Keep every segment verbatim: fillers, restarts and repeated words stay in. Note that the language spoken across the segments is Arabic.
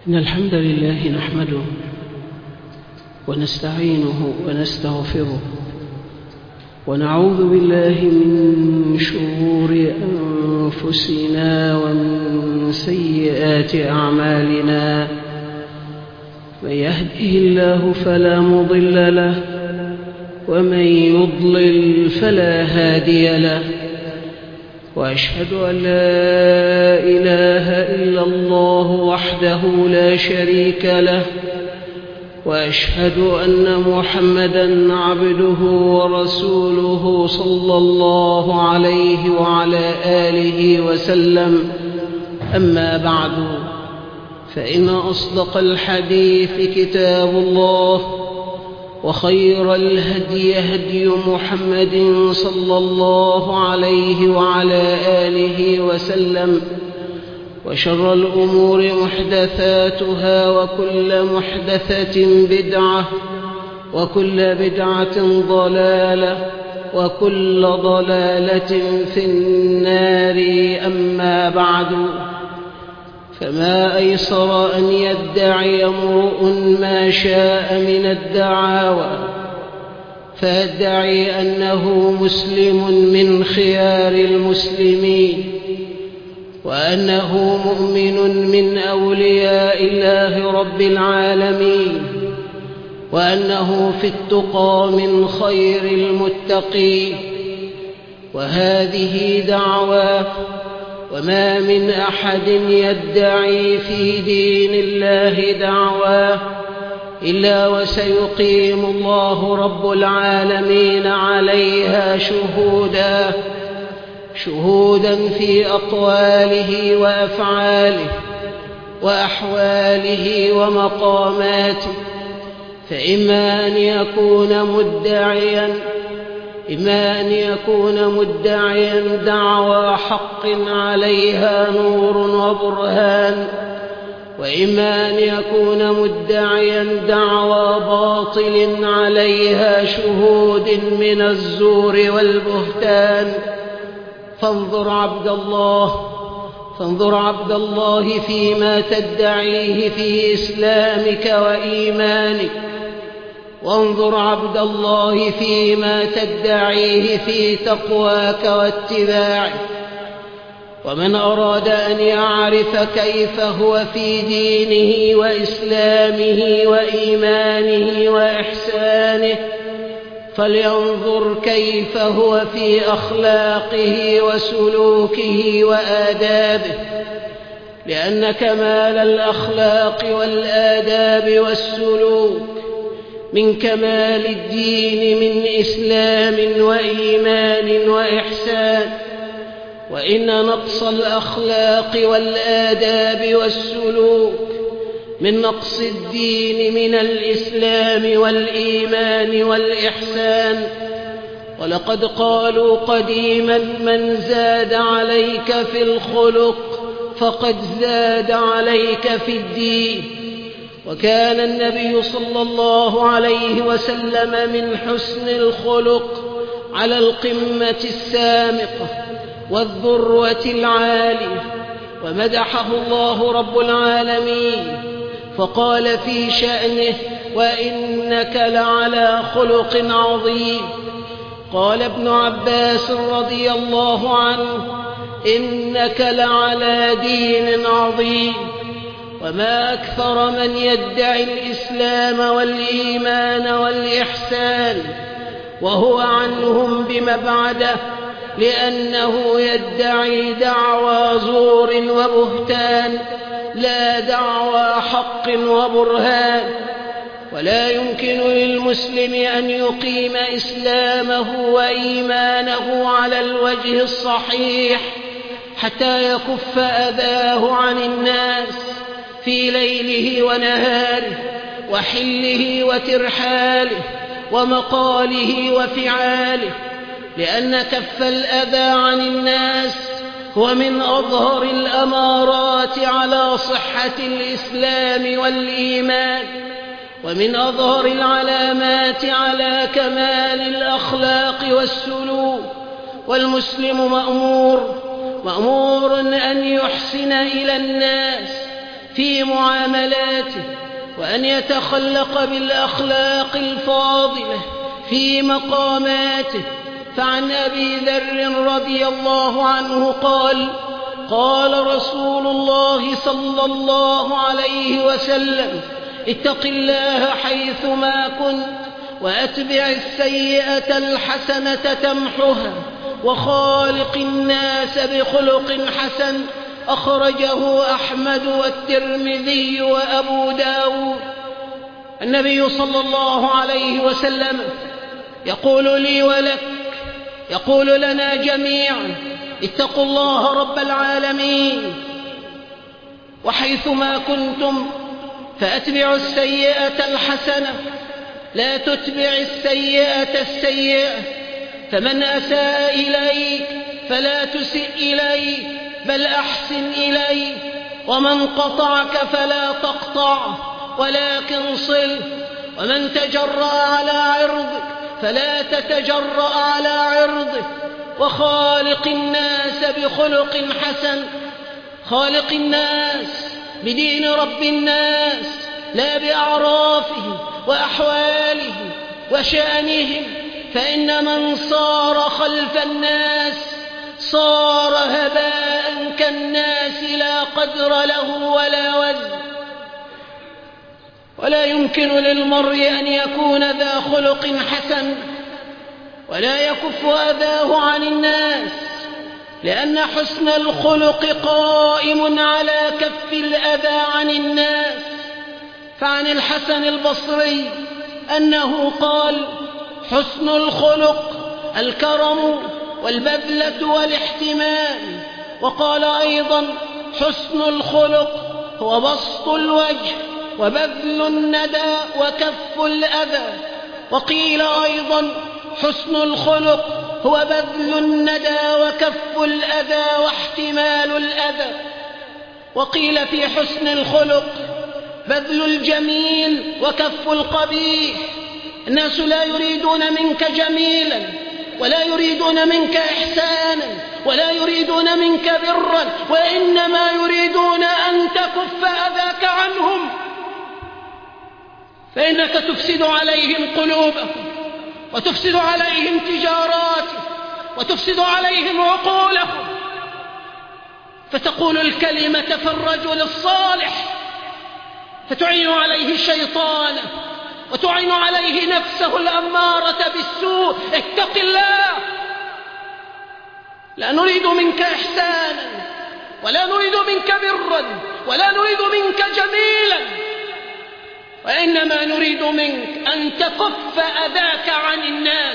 إن الحمد لله نحمده ونستعينه ونستغفره ونعوذ بالله من شرور أنفسنا ومن سيئات أعمالنا. من يهده الله فلا مضل له ومن يضلل فلا هادي له، وأشهد أن لا إله إلا الله وحده لا شريك له، وأشهد أن محمدًا عبده ورسوله صلى الله عليه وعلى آله وسلم. أما بعد، فإن أصدق الحديث كتاب الله، وخير الهدي هدي محمد صلى الله عليه وعلى آله وسلم، وشر الأمور محدثاتها، وكل محدثة بدعة، وكل بدعة ضلالة، وكل ضلالة في النار. أما بعد، فما أيسر أن يدعي امرؤ ما شاء من الدعاوى، فيدعي أنه مسلم من خيار المسلمين، وأنه مؤمن من أولياء الله رب العالمين، وأنه في التقى من خير المتقين. وهذه دعوى، وما من أحد يدعي في دين الله دعوى إلا وسيقيم الله رب العالمين عليها شهودا شهودا في أقواله وأفعاله وأحواله ومقاماته. فإما أن يكون مدعيا إما أن يكون مدعيا دعوى حق عليها نور وبرهان، وإما أن يكون مدعيا دعوى باطل عليها شهود من الزور والبهتان. فانظر عبد الله فانظر عبد الله فيما تدعيه في إسلامك وإيمانك، وانظر عبد الله فيما تدعيه في تقواك واتباعك. ومن أراد أن يعرف كيف هو في دينه وإسلامه وإيمانه وإحسانه، فلينظر كيف هو في أخلاقه وسلوكه وآدابه، لأن كمال الأخلاق والآداب والسلوك من كمال الدين، من إسلام وإيمان وإحسان. وإن نقص الأخلاق والآداب والسلوك من نقص الدين، من الإسلام والإيمان والإحسان. ولقد قالوا قديما: من زاد عليك في الخلق فقد زاد عليك في الدين. وكان النبي صلى الله عليه وسلم من حسن الخلق على القمة السامقة والذروة العالية، ومدحه الله رب العالمين فقال في شأنه: وإنك لعلى خلق عظيم. قال ابن عباس رضي الله عنه: إنك لعلى دين عظيم. وما أكثر من يدعي الإسلام والإيمان والإحسان وهو عنهم بمبعده، لأنه يدعي دعوى زور وبهتان، لا دعوى حق وبرهان. ولا يمكن للمسلم أن يقيم إسلامه وإيمانه على الوجه الصحيح حتى يكف أذاه عن الناس في ليله ونهاره، وحله وترحاله، ومقاله وفعاله، لأن كف الأذى عن الناس هو من أظهر الأمارات على صحة الإسلام والإيمان، ومن أظهر العلامات على كمال الأخلاق والسلوك. والمسلم مأمور مأمور أن يحسن إلى الناس في معاملاته، وأن يتخلق بالأخلاق الفاضلة في مقاماته. فعن أبي ذر رضي الله عنه قال: قال رسول الله صلى الله عليه وسلم: اتق الله حيثما كنت، وأتبع السيئة الحسنة تمحها، وخالق الناس بخلق حسن. أخرجه أحمد والترمذي وأبو داود. النبي صلى الله عليه وسلم يقول لي ولك، يقول لنا جميعا: اتقوا الله رب العالمين، وحيثما كنتم فأتبعوا السيئة الحسنة، لا تتبع السيئة السيئة، فمن أساء إليك فلا تسئ إليه، بل أحسن إليه، ومن قطعك فلا تقطعه، ولكن صل، ومن تجرأ على عرضك فلا تتجرأ على عرضه، وخالق الناس بخلق حسن. خالق الناس بدين رب الناس، لا بأعرافهم وأحوالهم وشأنهم، فإن من صار خلف الناس صار هباء كالناس، لا قدر له ولا وزن. ولا يمكن للمرء أن يكون ذا خلق حسن ولا يكف أذاه عن الناس، لأن حسن الخلق قائم على كف الأذى عن الناس. فعن الحسن البصري أنه قال: حسن الخلق الكرم والبذلة والاحتمال. وقال أيضا: حسن الخلق هو بسط الوجه وبذل الندى وكف الأذى. وقيل أيضا: حسن الخلق هو بذل الندى وكف الأذى واحتمال الأذى. وقيل في حسن الخلق: بذل الجميل وكف القبيح. الناس لا يريدون منك جميلا، ولا يريدون منك إحسانا، ولا يريدون منك برا، وإنما يريدون أن تكف أذاك عنهم، فإنك تفسد عليهم قلوبهم، وتفسد عليهم تجاراتهم، وتفسد عليهم عقولهم. فتقول الكلمة فالرجل الصالح فتعين عليه الشيطان، وتعين عليه نفسه الأمارة بالسوء. اتق الله، لا نريد منك إحسانا، ولا نريد منك برا، ولا نريد منك جميلا، وإنما نريد منك أن تكف أذاك عن الناس.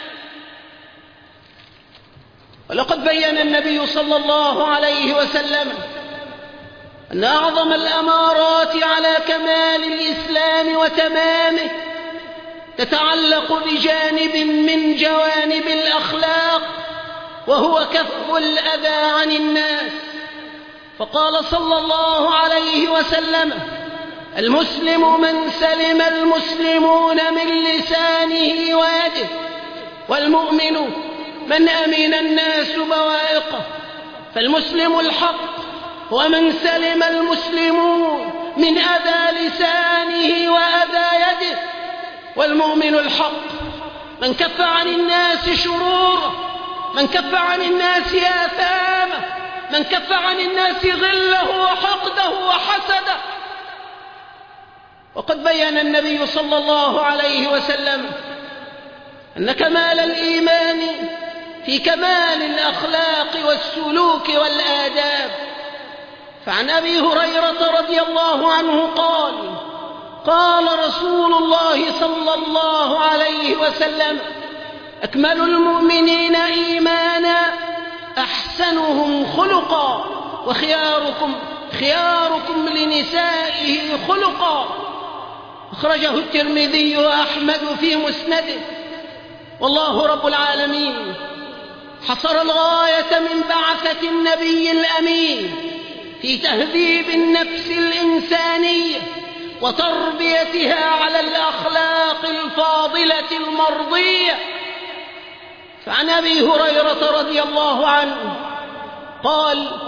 ولقد بين النبي صلى الله عليه وسلم أن أعظم الأمارات على كمال الإسلام وتمامه تتعلق بجانب من جوانب الأخلاق، وهو كف الأذى عن الناس. فقال صلى الله عليه وسلم: المسلم من سلم المسلمون من لسانه ويده، والمؤمن من أمن الناس بوائقه. فالمسلم الحق هو من سلم المسلمون من أذى لسانه وأذى يده، والمؤمن الحق من كف عن الناس شروره، من كف عن الناس آثامه، من كف عن الناس غله وحقده وحسده. وقد بين النبي صلى الله عليه وسلم أن كمال الإيمان في كمال الأخلاق والسلوك والآداب. فعن أبي هريرة رضي الله عنه قال: قال رسول الله صلى الله عليه وسلم: أكمل المؤمنين إيمانا أحسنهم خلقا، وخياركم خياركم لنسائه خلقا. أخرجه الترمذي وأحمد في مسنده. والله رب العالمين حصر الغاية من بعثة النبي الأمين في تهذيب النفس الإنسانية وتربيتها على الأخلاق الفاضلة المرضية. فعن أبي هريرة رضي الله عنه قال: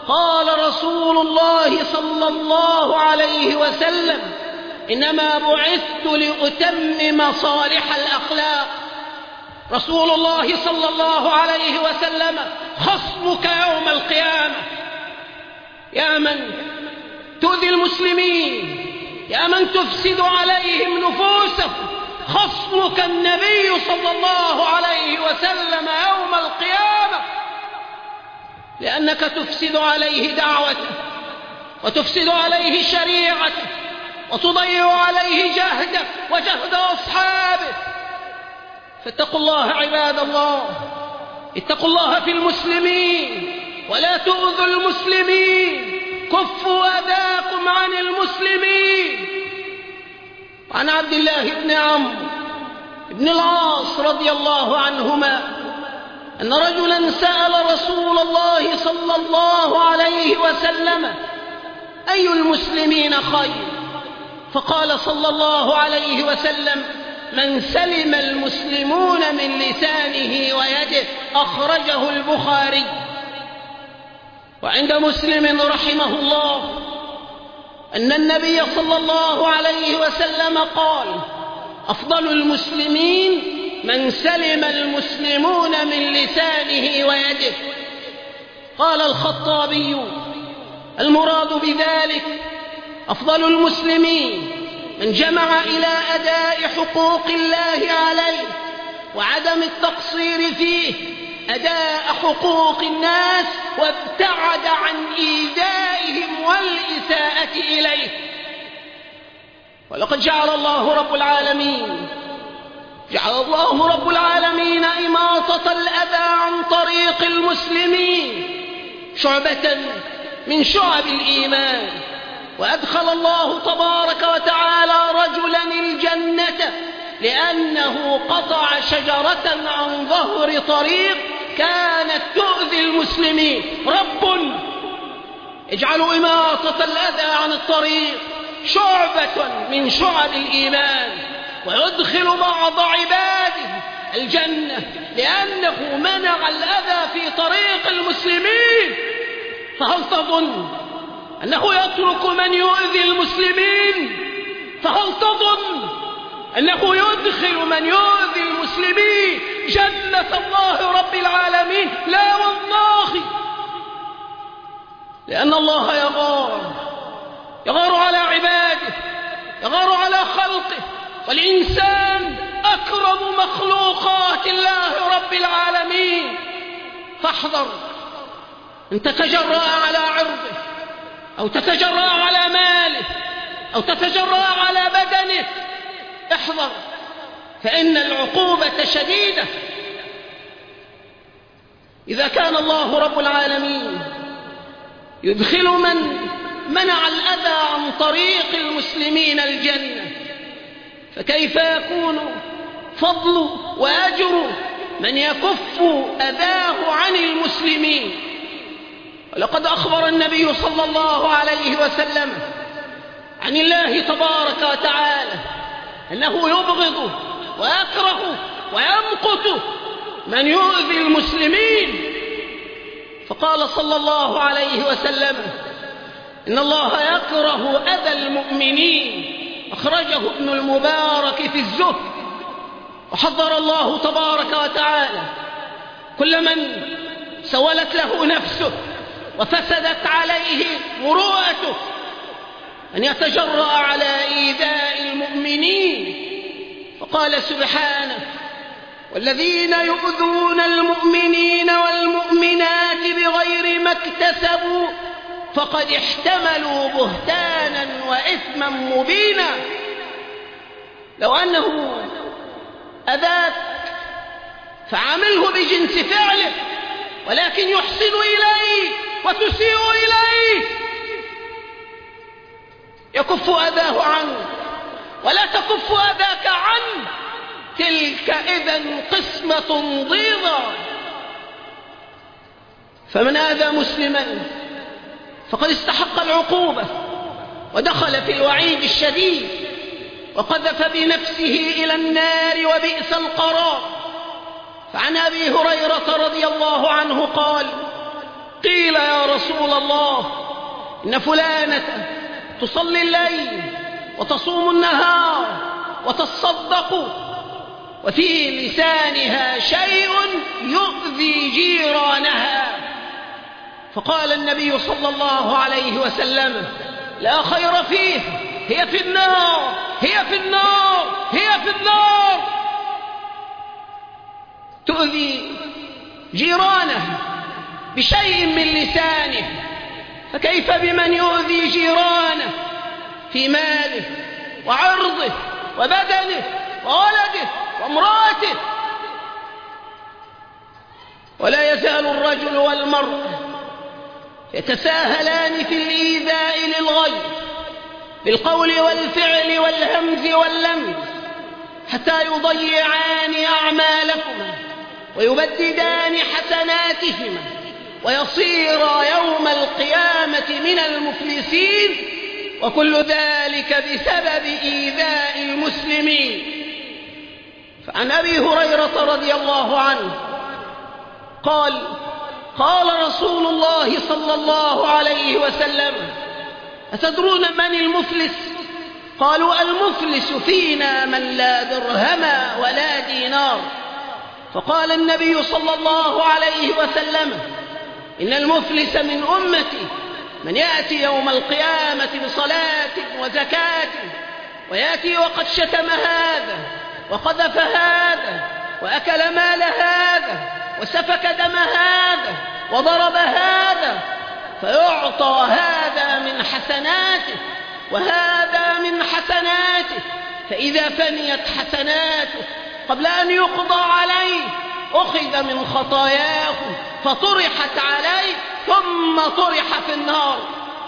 قال رسول الله صلى الله عليه وسلم: إنما بعثت لأتمم صالح الأخلاق. رسول الله صلى الله عليه وسلم خصمك يوم القيامة. يا من تؤذي المسلمين، يا من تفسد عليهم نفوسهم، خصمك النبي صلى الله عليه وسلم يوم القيامة، لأنك تفسد عليه دعوته، وتفسد عليه شريعته، وتضيع عليه جهده وجهد أصحابه. فاتقوا الله عباد الله، اتقوا الله في المسلمين ولا تؤذوا المسلمين، كفوا أذاكم عن المسلمين. عن عبد الله بن عمرو بن العاص رضي الله عنهما أن رجلا سأل رسول الله صلى الله عليه وسلم: أي المسلمين خير؟ فقال صلى الله عليه وسلم: من سلم المسلمون من لسانه ويده. أخرجه البخاري. وعند مسلم رحمه الله أن النبي صلى الله عليه وسلم قال: أفضل المسلمين من سلم المسلمون من لسانه ويده. قال الخطابي: المراد بذلك أفضل المسلمين من جمع إلى أداء حقوق الله عليه وعدم التقصير فيه، أداء حقوق الناس، وابتعد عن إيذائهم والإساءة إليه. ولقد جعل الله رب العالمين جعل الله رب العالمين إماطة الأذى عن طريق المسلمين شعبة من شعب الإيمان. وأدخل الله تبارك وتعالى رجلا الجنة لأنه قطع شجرة عن ظهر طريق كانت تؤذي المسلمين. رب اجعل إماطة الأذى عن الطريق شعبة من شعب الإيمان، ويدخل بعض عباده الجنة لأنه منع الأذى في طريق المسلمين. فهل تظن أنه يترك من يؤذي المسلمين؟ فهل تظن أنه يدخل من يؤذي المسلمين جنة الله رب العالمين؟ لا والله، لأن الله يغار يغار على عباده، يغار على خلقه، والإنسان أكرم مخلوقات الله رب العالمين. فاحذر أن تتجرأ على عرضه، أو تتجرأ على ماله، أو تتجرأ على بدنه. احذر، فإن العقوبة شديدة. إذا كان الله رب العالمين يدخل من منع الأذى عن طريق المسلمين الجنة، فكيف يكون فضل وأجر من يكف أذاه عن المسلمين؟ ولقد أخبر النبي صلى الله عليه وسلم عن الله تبارك وتعالى أنه يبغض ويكره ويمقت من يؤذي المسلمين. فقال صلى الله عليه وسلم: إن الله يكره أذى المؤمنين. أخرجه ابن المبارك في الزهد. وحذر الله تبارك وتعالى كل من سولت له نفسه وفسدت عليه مروءته أن يتجرأ على إيذاء المؤمنين. فقال سبحانه: والذين يؤذون المؤمنين والمؤمنات بغير ما اكتسبوا فقد احتملوا بهتانا وإثما مبينا. لو أنه أذاك فعامله بجنس فعله، ولكن يحسن إليه وتسيء إليه، يكف أذاه عنه ولا تكف أذاك عنه، تلك إذن قسمة ضيضى. فمن آذى مسلما فقد استحق العقوبة ودخل في الوعيد الشديد، وقذف بنفسه إلى النار وبئس القرار. فعن أبي هريرة رضي الله عنه قال: قيل يا رسول الله إن فلانة تصلي الليل وتصوم النهار وتصدق وفي لسانها شيء يؤذي جيرانها. فقال النبي صلى الله عليه وسلم لا خير فيه، هي في النار، هي في النار، هي في النار. تؤذي جيرانها بشيء من لسانه، فكيف بمن يؤذي جيرانه في ماله وعرضه وبدنه وولده وامرأته؟ ولا يزال الرجل والمرأة يتساهلان في الإيذاء للغير بالقول والفعل والهمز واللمز حتى يضيعان أعمالكما ويبددان حسناتهما ويصيرا يوم القيامة من المفلسين، وكل ذلك بسبب إيذاء المسلمين. فعن أبي هريرة رضي الله عنه قال قال رسول الله صلى الله عليه وسلم أتدرون من المفلس؟ قالوا المفلس فينا من لا درهم ولا دينار. فقال النبي صلى الله عليه وسلم إن المفلس من أمتي من يأتي يوم القيامة بصلاة وزكاة ويأتي وقد شتم هذا وقذف هذا وأكل مال هذا وسفك دم هذا وضرب هذا، فيعطى هذا من حسناته وهذا من حسناته، فإذا فنيت حسناته قبل أن يقضى عليه أخذ من خطاياه فطرحت عليه ثم طرح في النار.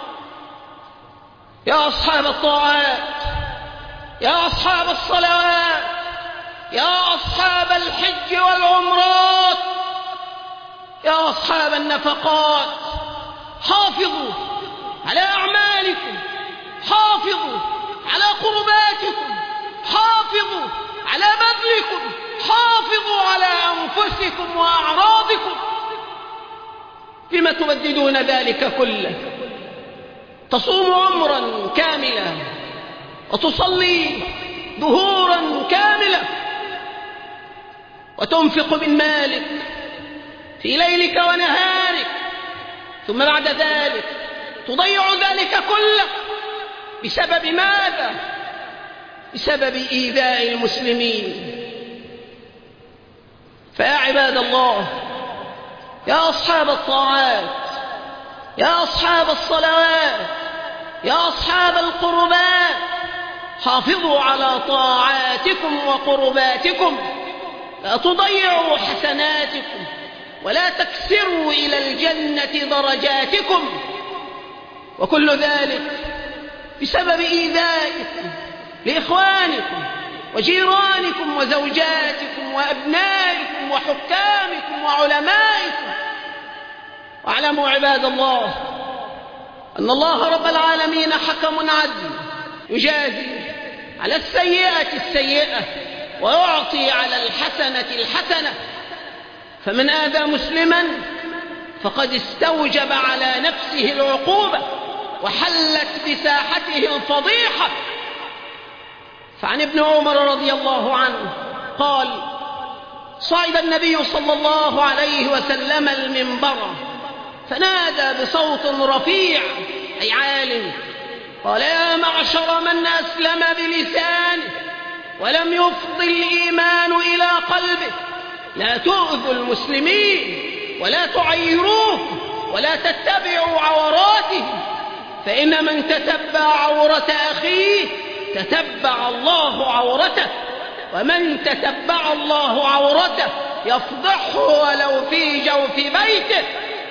يا أصحاب الطاعات، يا أصحاب الصلوات، يا أصحاب الحج والعمرات، يا أصحاب النفقات، حافظوا على أعمالكم، حافظوا على قرباتكم، حافظوا على بذلكم، حافظوا على أنفسكم وأعراضكم. لم تبددون ذلك كله؟ تصوم عمرا كاملا وتصلي ظهورا كاملة وتنفق من مالك في ليلك ونهارك، ثم بعد ذلك تضيع ذلك كله بسبب ماذا؟ بسبب إيذاء المسلمين. فيا عباد الله، يا أصحاب الطاعات، يا أصحاب الصلوات، يا أصحاب القربات، حافظوا على طاعاتكم وقرباتكم، لا تضيعوا حسناتكم ولا تكسروا إلى الجنة درجاتكم، وكل ذلك بسبب إيذائكم لإخوانكم وجيرانكم وزوجاتكم وأبنائكم وحكامكم وعلمائكم. واعلموا عباد الله أن الله رب العالمين حكم عدل يجازي على السيئة السيئة ويعطي على الحسنة الحسنة، فمن آذى مسلما فقد استوجب على نفسه العقوبة وحلت بساحته الفضيحة. فعن ابن عمر رضي الله عنه قال صعد النبي صلى الله عليه وسلم المنبر فنادى بصوت رفيع أي عال، قال يا معشر من أسلم بلسانه ولم يفض الإيمان إلى قلبه، لا تؤذوا المسلمين ولا تعيروهم ولا تتبعوا عوراتهم، فإن من تتبع عورة أخيه تتبع الله عورته، ومن تتبع الله عورته يفضحه ولو في جوف بيته.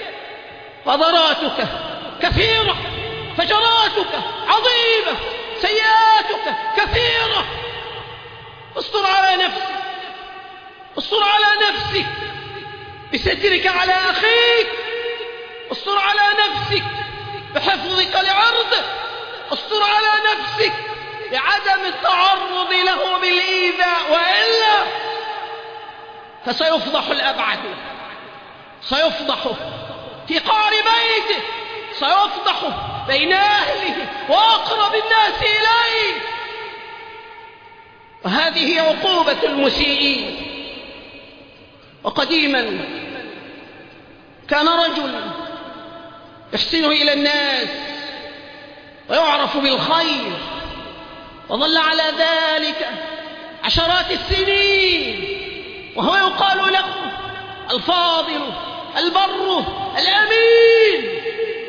قدراتك كثيرة، فجراتك عظيمة، سيئاتك كثيرة. استر على نفسك، استر على نفسك بسترك على أخيك، استر على نفسك بحفظك لعرضه، استر على نفسك بعدم التعرض له بالإيذاء، وإلا فسيفضح الأبعد، سيفضح في قعر بيته سيفضح بين أهله وأقرب الناس إليه. وهذه عقوبة المسيئين. وقديما كان رجل يحسن إلى الناس ويعرف بالخير، وظل على ذلك عشرات السنين وهو يقال له الفاضل البر الأمين،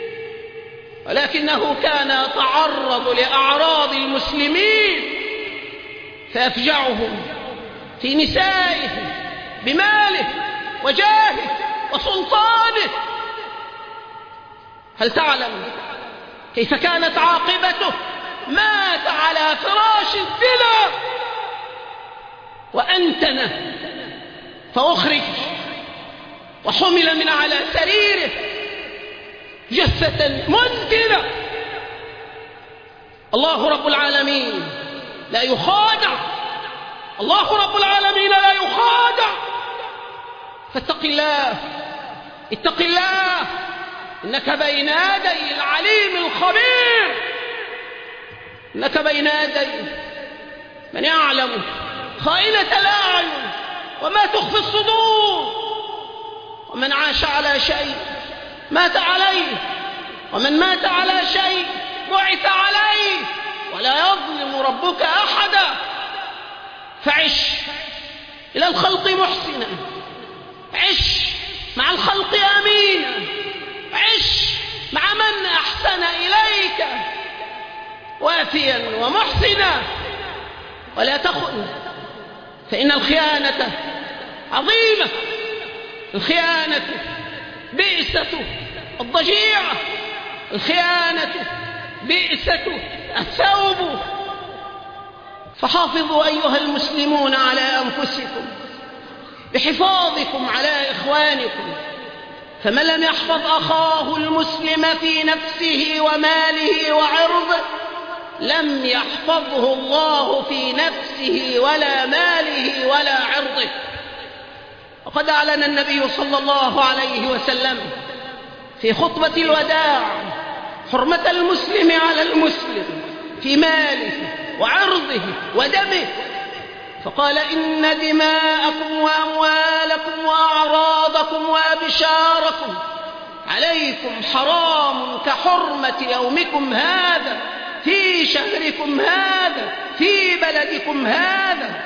ولكنه كان يتعرض لأعراض المسلمين فيفجعهم في نسائه بماله وجاهه وسلطانه. هل تعلم كيف كانت عاقبته؟ مات على فراش الزنا وأنتن فأخرج وحمل من على سريره جثة منتنة. الله رب العالمين لا يخادع، الله رب العالمين لا يخادع. فاتق الله، اتق الله، إنك بين يدي العليم الخبير، إنك بين يدي من يعلم خائنة الأعين وما تخفي الصدور. ومن عاش على شيء مات عليه، ومن مات على شيء بعث عليه، ولا يظلم ربك أحدا. فعش إلى الخلق محسنا، عش مع الخلق أمينا، عش مع من أحسن إليك وافيا ومحسنا، ولا تخن، فإن الخيانة عظيمة. الخيانة بئسة الضجيعة، الخيانة بئسة الثوب. فحافظوا أيها المسلمون على أنفسكم بحفاظكم على إخوانكم، فمن لم يحفظ أخاه المسلم في نفسه وماله وعرضه لم يحفظه الله في نفسه ولا ماله ولا عرضه. وقد أعلن النبي صلى الله عليه وسلم في خطبة الوداع حرمة المسلم على المسلم في ماله وعرضه ودمه، فقال: إن دماءكم وأموالكم وأعراضكم وأبشاركم عليكم حرام كحرمة يومكم هذا في شهركم هذا في بلدكم هذا.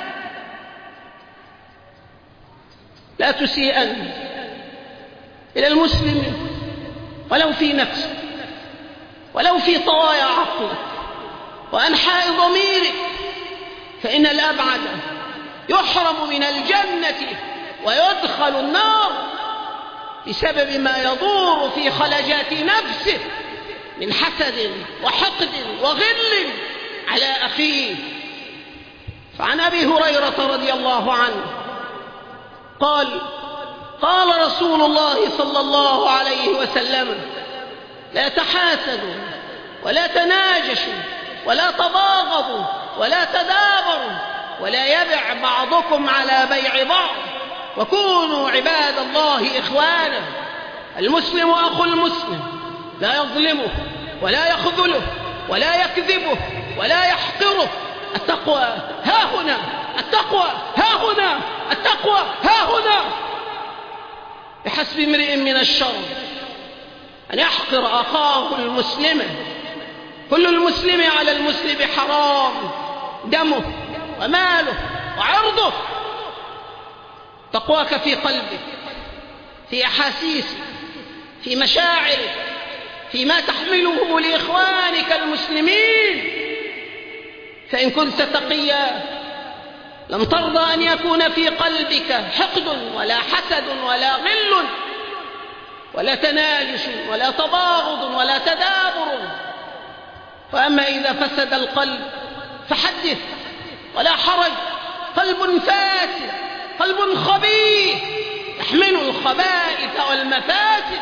لا تسيئن إلى المسلم ولو في نفسك، ولو في طوايا عقلك وأنحاء ضميرك، فإن الأبعد يحرم من الجنة ويدخل النار بسبب ما يدور في خلجات نفسه من حسد وحقد وغل على أخيه. فعن أبي هريرة رضي الله عنه قال: قال رسول الله صلى الله عليه وسلم: لا تحاسدوا ولا تناجشوا ولا تباغضوا ولا تدابروا ولا يبع بعضكم على بيع بعض، وكونوا عباد الله إخوانا. المسلم أخو المسلم لا يظلمه ولا يخذله ولا يكذبه ولا يحقره. التقوى ها هنا، التقوى ها هنا، التقوى ها هنا. بحسب امرئ من الشر أن يحقر أخاه المسلم. كل المسلم على المسلم حرام، دمه وماله وعرضه. تقواك في قلبك، في أحاسيسك، في مشاعرك، فيما تحمله لإخوانك المسلمين. فإن كنت تقيا لم ترضى أن يكون في قلبك حقد ولا حسد ولا غل ولا تناجش ولا تباغض ولا تدابر. وأما إذا فسد القلب فحدث ولا حرج. قلب فاسد، قلب خبيث يحمل الخبائث والمفاسد.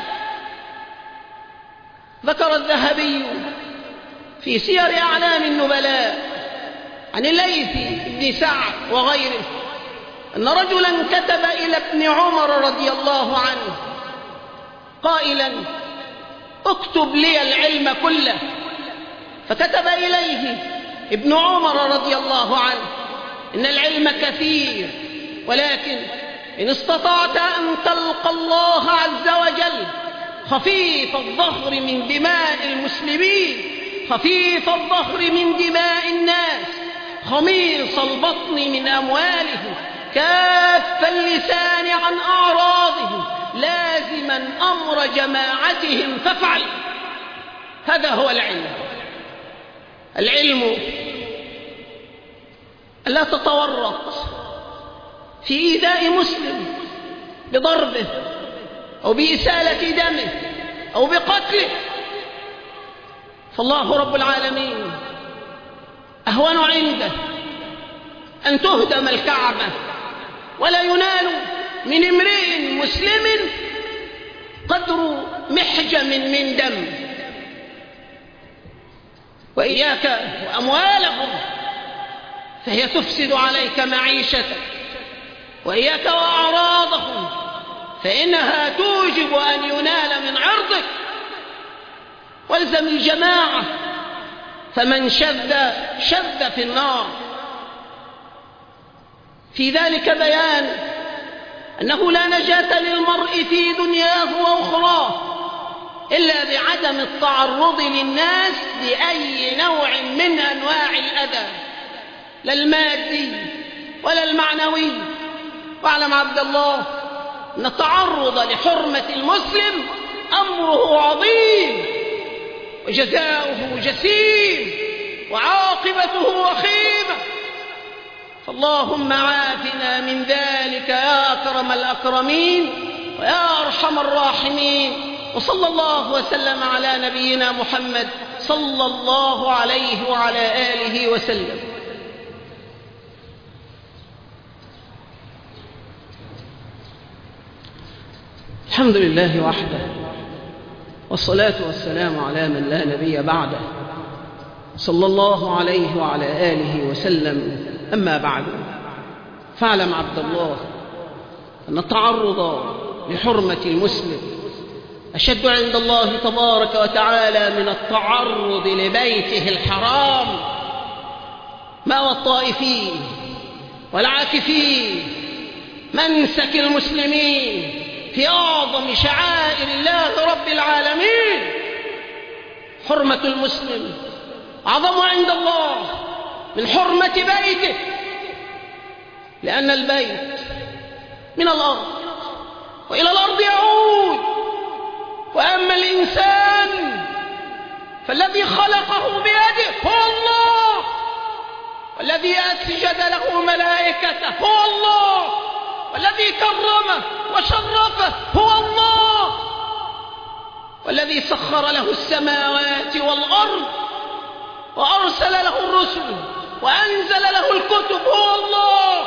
ذكر الذهبي في سير أعلام النبلاء عن الليث بن سعد وغيره أن رجلا كتب إلى ابن عمر رضي الله عنه قائلا: اكتب لي العلم كله. فكتب إليه ابن عمر رضي الله عنه: إن العلم كثير، ولكن إن استطعت أن تلقى الله عز وجل خفيف الظهر من دماء المسلمين، خفيف الظهر من دماء الناس، خميص البطن من أموالهم، كاف اللسان عن أعراضهم، لازما أمر جماعتهم فافعل. هذا هو العلم. العلم ألا تتورط في إيذاء مسلم بضربه أو بإسالة دمه أو بقتله، فالله رب العالمين أهون عنده أن تهدم الكعبة ولا ينال من امرئ مسلم قدر محجم من دم. وإياك وأموالهم فهي تفسد عليك معيشتك، وإياك وأعراضهم فإنها توجب أن ينال من عرضك. والزم الجماعة، فمن شذ شذ في النار. في ذلك بيان أنه لا نجاة للمرء في دنياه وأخراه إلا بعدم التعرض للناس بأي نوع من أنواع الأذى، لا المادي ولا المعنوي. واعلم عبد الله أن التعرض لحرمة المسلم أمره عظيم، وجزاؤه جسيم، وعاقبته وخيمة. فاللهم عافنا من ذلك يا أكرم الأكرمين ويا أرحم الراحمين. وصلى الله وسلم على نبينا محمد صلى الله عليه وعلى آله وسلم. الحمد لله وحده، والصلاة والسلام على من لا نبي بعده، صلى الله عليه وعلى آله وسلم. أما بعد، فاعلم عبد الله أن التعرض لحرمة المسلم أشد عند الله تبارك وتعالى من التعرض لبيته الحرام. مأوى الطائفين والعاكفين، منسك المسلمين في أعظم شعائر الله رب العالمين. حرمة المسلم أعظم عند الله من حرمة بيته، لأن البيت من الأرض وإلى الأرض يعود. وأما الإنسان فالذي خلقه بيده هو الله، والذي أسجد له ملائكته هو الله، والذي كرمه وشرفه هو الله، والذي سخر له السماوات والأرض وأرسل له الرسل وأنزل له الكتب هو الله.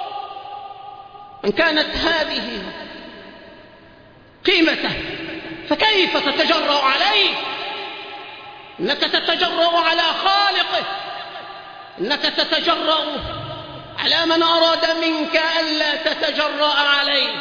من كانت هذه قيمته فكيف تتجرأ عليه؟ إنك تتجرأ على خالقه، إنك تتجرأ على من أراد منك ألا تتجرأ عليه.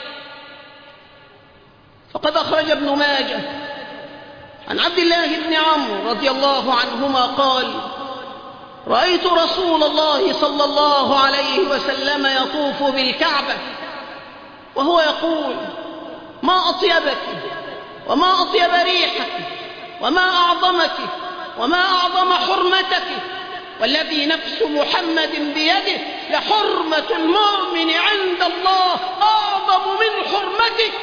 فقد أخرج ابن ماجه عن عبد الله بن عمرو رضي الله عنهما قال: رأيت رسول الله صلى الله عليه وسلم يطوف بالكعبة وهو يقول: ما أطيبك وما أطيب ريحك وما أعظمك وما أعظم حرمتك، والذي نفس محمد بيده لحرمة المؤمن عند الله أعظم من حرمتك،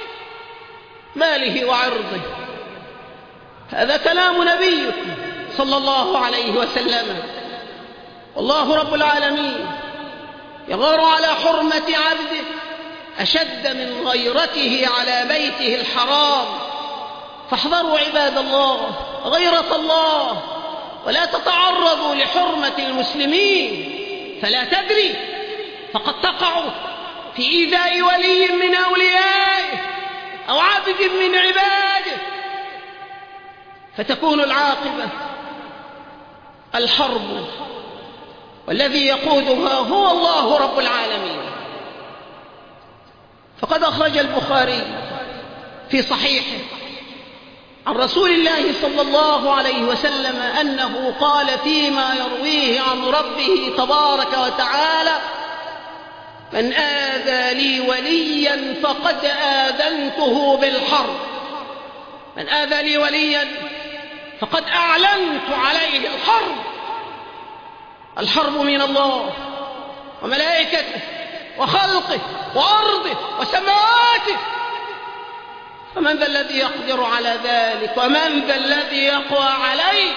ماله وعرضه. هذا كلام نبيكم صلى الله عليه وسلم. والله رب العالمين يغار على حرمة عبده أشد من غيرته على بيته الحرام. فاحذروا عباد الله غيرة الله، ولا تتعرضوا لحرمة المسلمين، فلا تدري فقد تقع في إيذاء ولي من أوليائه أو عبد من عباده، فتكون العاقبة الحرب، والذي يقودها هو الله رب العالمين. فقد أخرج البخاري في صحيحه عن رسول الله صلى الله عليه وسلم أنه قال فيما يرويه عن ربه تبارك وتعالى: من آذى لي وليا فقد آذنته بالحرب. من آذى لي وليا فقد أعلنت عليه الحرب. الحرب من الله وملائكته وخلقه وأرضه وسماواته، فمن ذا الذي يقدر على ذلك؟ ومن ذا الذي يقوى عليه؟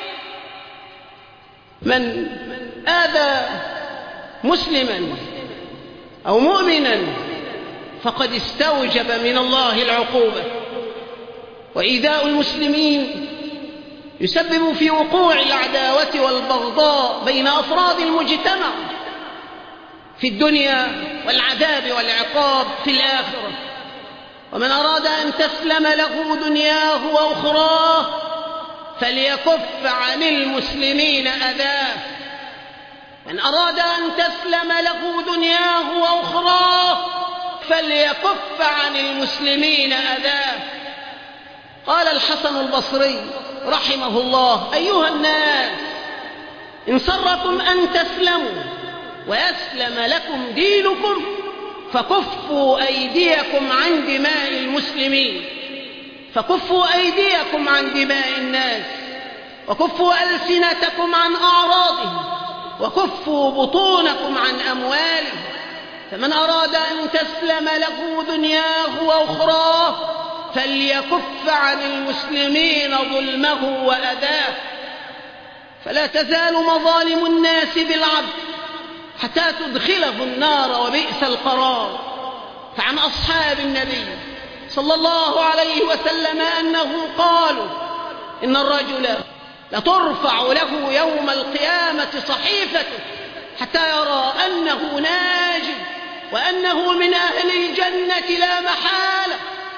من آذى مسلما أو مؤمنا فقد استوجب من الله العقوبة. وإيذاء المسلمين يسبب في وقوع العداوة والبغضاء بين أفراد المجتمع في الدنيا والعذاب والعقاب في الآخرة. ومن أراد أن تسلم له دنياه وأخراه فليكف عن المسلمين أذاه. من أراد أن تسلم له دنياه وأخراه فليكف عن المسلمين أذاه. قال الحسن البصري رحمه الله: أيها الناس، إن سركم أن تسلموا ويسلم لكم دينكم فكفوا أيديكم عن دماء المسلمين، فكفوا أيديكم عن دماء الناس، وكفوا ألسنتكم عن أعراضهم، وكفوا بطونكم عن أموالهم. فمن أراد أن تسلم له دنياه وأخراه فليكف عن المسلمين ظلمه وأذاه. فلا تزال مظالم الناس بالعبد حتى تدخله النار وبئس القرار. فعن أصحاب النبي صلى الله عليه وسلم أنه قالوا: إن الرجل لترفع له يوم القيامة صحيفته حتى يرى أنه ناج وأنه من أهل الجنة لا محالة،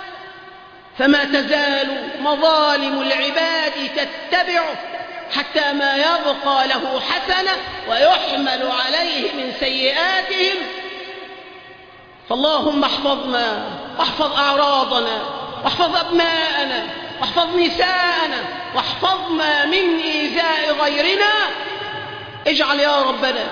فما تزال مظالم العباد تتبعه حتى ما يبقى له حسنة ويحمل عليه من سيئاتهم. فاللهم احفظنا واحفظ أعراضنا واحفظ أبناءنا واحفظ نساءنا واحفظنا من إيذاء غيرنا. اجعل يا ربنا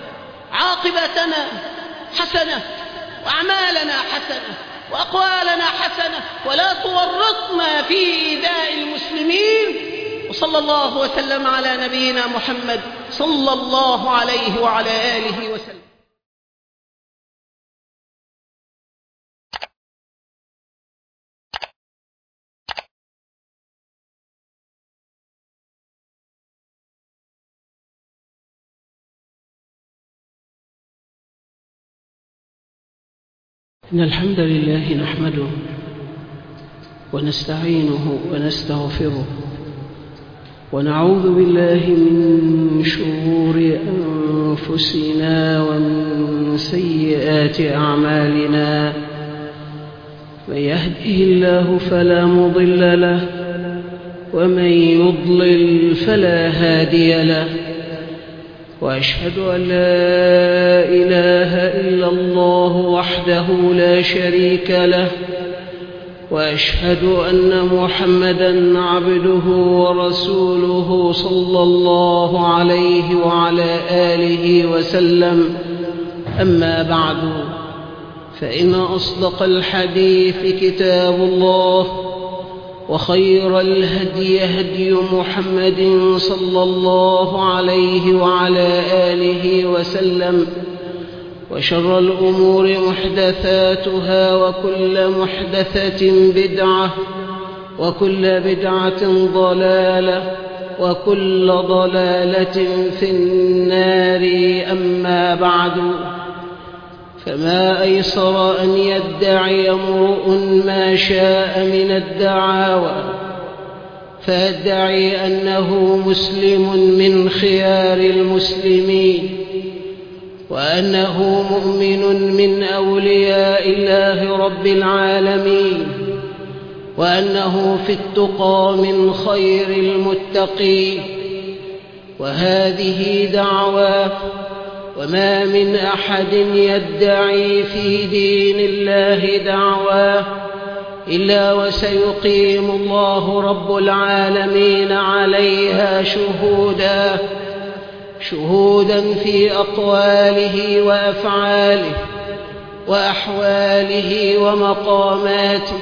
عاقبتنا حسنة وأعمالنا حسنة وأقوالنا حسنة، ولا تورطنا في إيذاء المسلمين. وصلى الله وسلم على نبينا محمد صلى الله عليه وعلى آله وسلم. إن الحمد لله نحمده ونستعينه ونستغفره ونعوذ بالله من شرور أنفسنا ومن سيئات أعمالنا. من يهده الله فلا مضل له ومن يضلل فلا هادي له، وأشهد أن لا إله إلا الله وحده لا شريك له، وأشهد أن محمدًا عبده ورسوله صلى الله عليه وعلى آله وسلم. أما بعد، فإن أصدق الحديث كتاب الله، وخير الهدي هدي محمد صلى الله عليه وعلى آله وسلم، وشر الأمور محدثاتها، وكل محدثة بدعة، وكل بدعة ضلالة، وكل ضلالة في النار. أما بعد، فما أيسر أن يدعي امرؤ ما شاء من الدعاوى، فيدعي أنه مسلم من خيار المسلمين، وأنه مؤمن من أولياء الله رب العالمين، وأنه في التقى من خير المتقين. وهذه دعوى، وما من أحد يدعي في دين الله دعوى إلا وسيقيم الله رب العالمين عليها شهودا شهودا في أقواله وأفعاله وأحواله ومقاماته،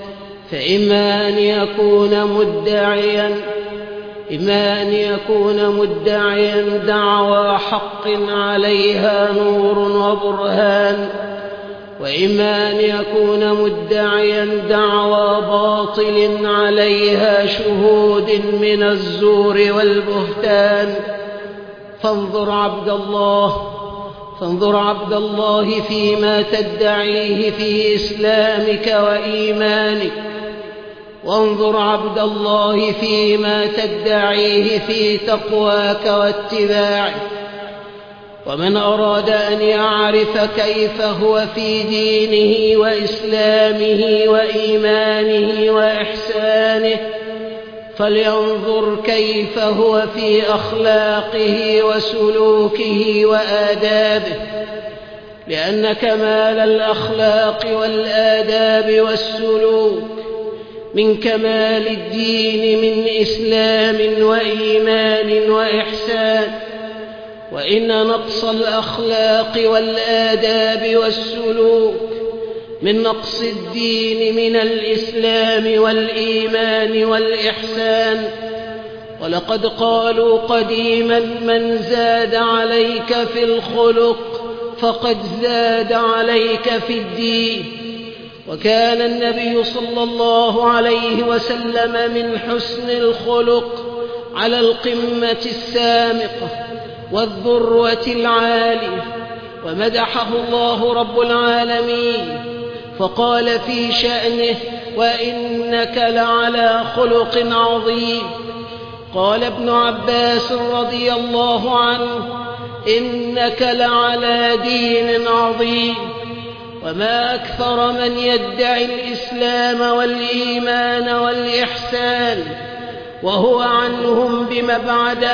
فإما أن يكون مدعيا إما أن يكون مدعيا دعوى حق عليها نور وبرهان، وإما أن يكون مدعيا دعوى باطل عليها شهود من الزور والبهتان. فانظر عبد الله فانظر عبد الله فيما تدعيه في إسلامك وإيمانك، وانظر عبد الله فيما تدعيه في تقواك واتباعك. ومن أراد أن يعرف كيف هو في دينه وإسلامه وإيمانه وإحسانه فلينظر كيف هو في أخلاقه وسلوكه وآدابه، لأن كمال الأخلاق والآداب والسلوك من كمال الدين من إسلام وإيمان وإحسان، وإن نقص الأخلاق والآداب والسلوك من نقص الدين من الإسلام والإيمان والإحسان. ولقد قالوا قديما: من زاد عليك في الخلق فقد زاد عليك في الدين. وكان النبي صلى الله عليه وسلم من حسن الخلق على القمة السامقة والذروة العالية، ومدحه الله رب العالمين فقال في شأنه: وإنك لعلى خلق عظيم. قال ابن عباس رضي الله عنه: إنك لعلى دين عظيم. وما أكثر من يدعي الإسلام والإيمان والإحسان وهو عنهم بمبعده،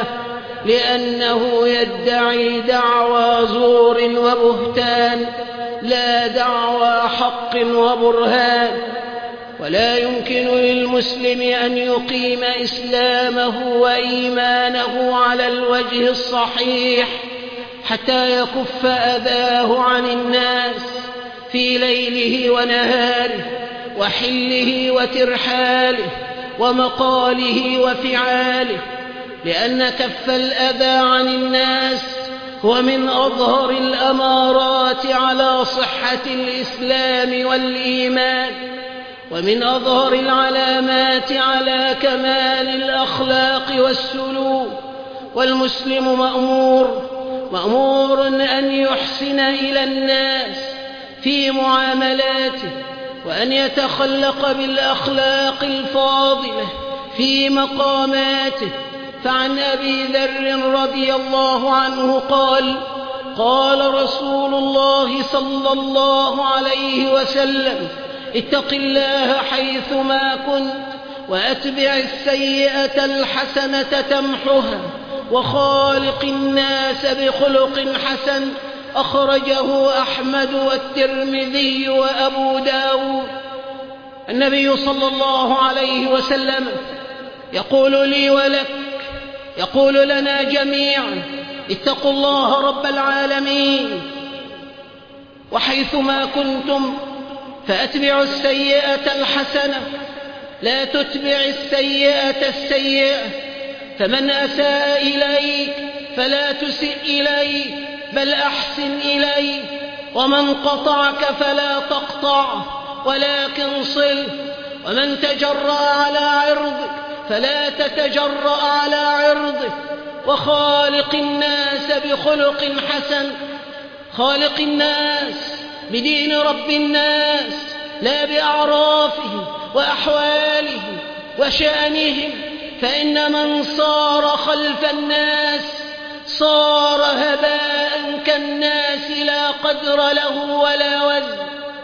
لأنه يدعي دعوى زور وبهتان لا دعوى حق وبرهان. ولا يمكن للمسلم أن يقيم إسلامه وإيمانه على الوجه الصحيح حتى يكف أذاه عن الناس في ليله ونهاره وحله وترحاله ومقاله وفعاله، لأن كف الأذى عن الناس هو من أظهر الأمارات على صحة الإسلام والإيمان، ومن أظهر العلامات على كمال الأخلاق والسلوك. والمسلم مأمور مأمور أن يحسن إلى الناس في معاملاته، وأن يتخلق بالأخلاق الفاضلة في مقاماته. فعن أبي ذر رضي الله عنه قال: قال رسول الله صلى الله عليه وسلم: اتق الله حيثما كنت، وأتبع السيئة الحسنة تمحها، وخالق الناس بخلق حسن. أخرجه أحمد والترمذي وأبو داود. النبي صلى الله عليه وسلم يقول لي ولك، يقول لنا جميعا: اتقوا الله رب العالمين، وحيثما كنتم فأتبعوا السيئة الحسنة، لا تتبع السيئة السيئة. فمن أساء إليك فلا تسئ إليه، بل أحسن إليه. ومن قطعك فلا تقطعه، ولكن صل. ومن تجرأ على عرضك فلا تتجرأ على عرضه. وخالق الناس بخلق حسن، خالق الناس بدين رب الناس، لا بأعرافهم وأحوالهم وشأنهم. فإن من صار خلف الناس صار هباء كالناس، لا قدر له ولا وزن.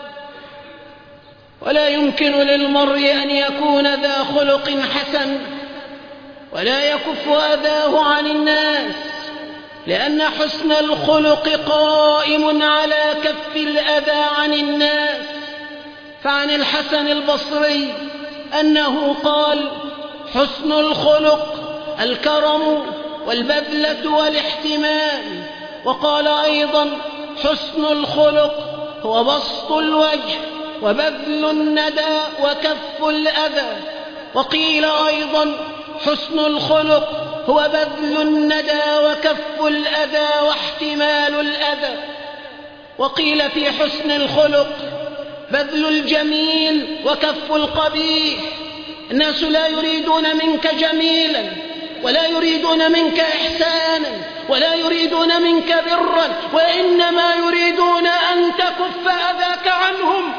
ولا يمكن للمرء أن يكون ذا خلق حسن ولا يكف أذاه عن الناس، لأن حسن الخلق قائم على كف الأذى عن الناس. فعن الحسن البصري أنه قال: حسن الخلق الكرم والبذلة والاحتمال. وقال أيضا: حسن الخلق هو بسط الوجه وبذل الندى وكف الأذى. وقيل أيضا: حسن الخلق هو بذل الندى وكف الأذى واحتمال الأذى. وقيل في حسن الخلق: بذل الجميل وكف القبيح. الناس لا يريدون منك جميلا، ولا يريدون منك إحسانا، ولا يريدون منك برا، وإنما يريدون أن تكف أذاك عنهم،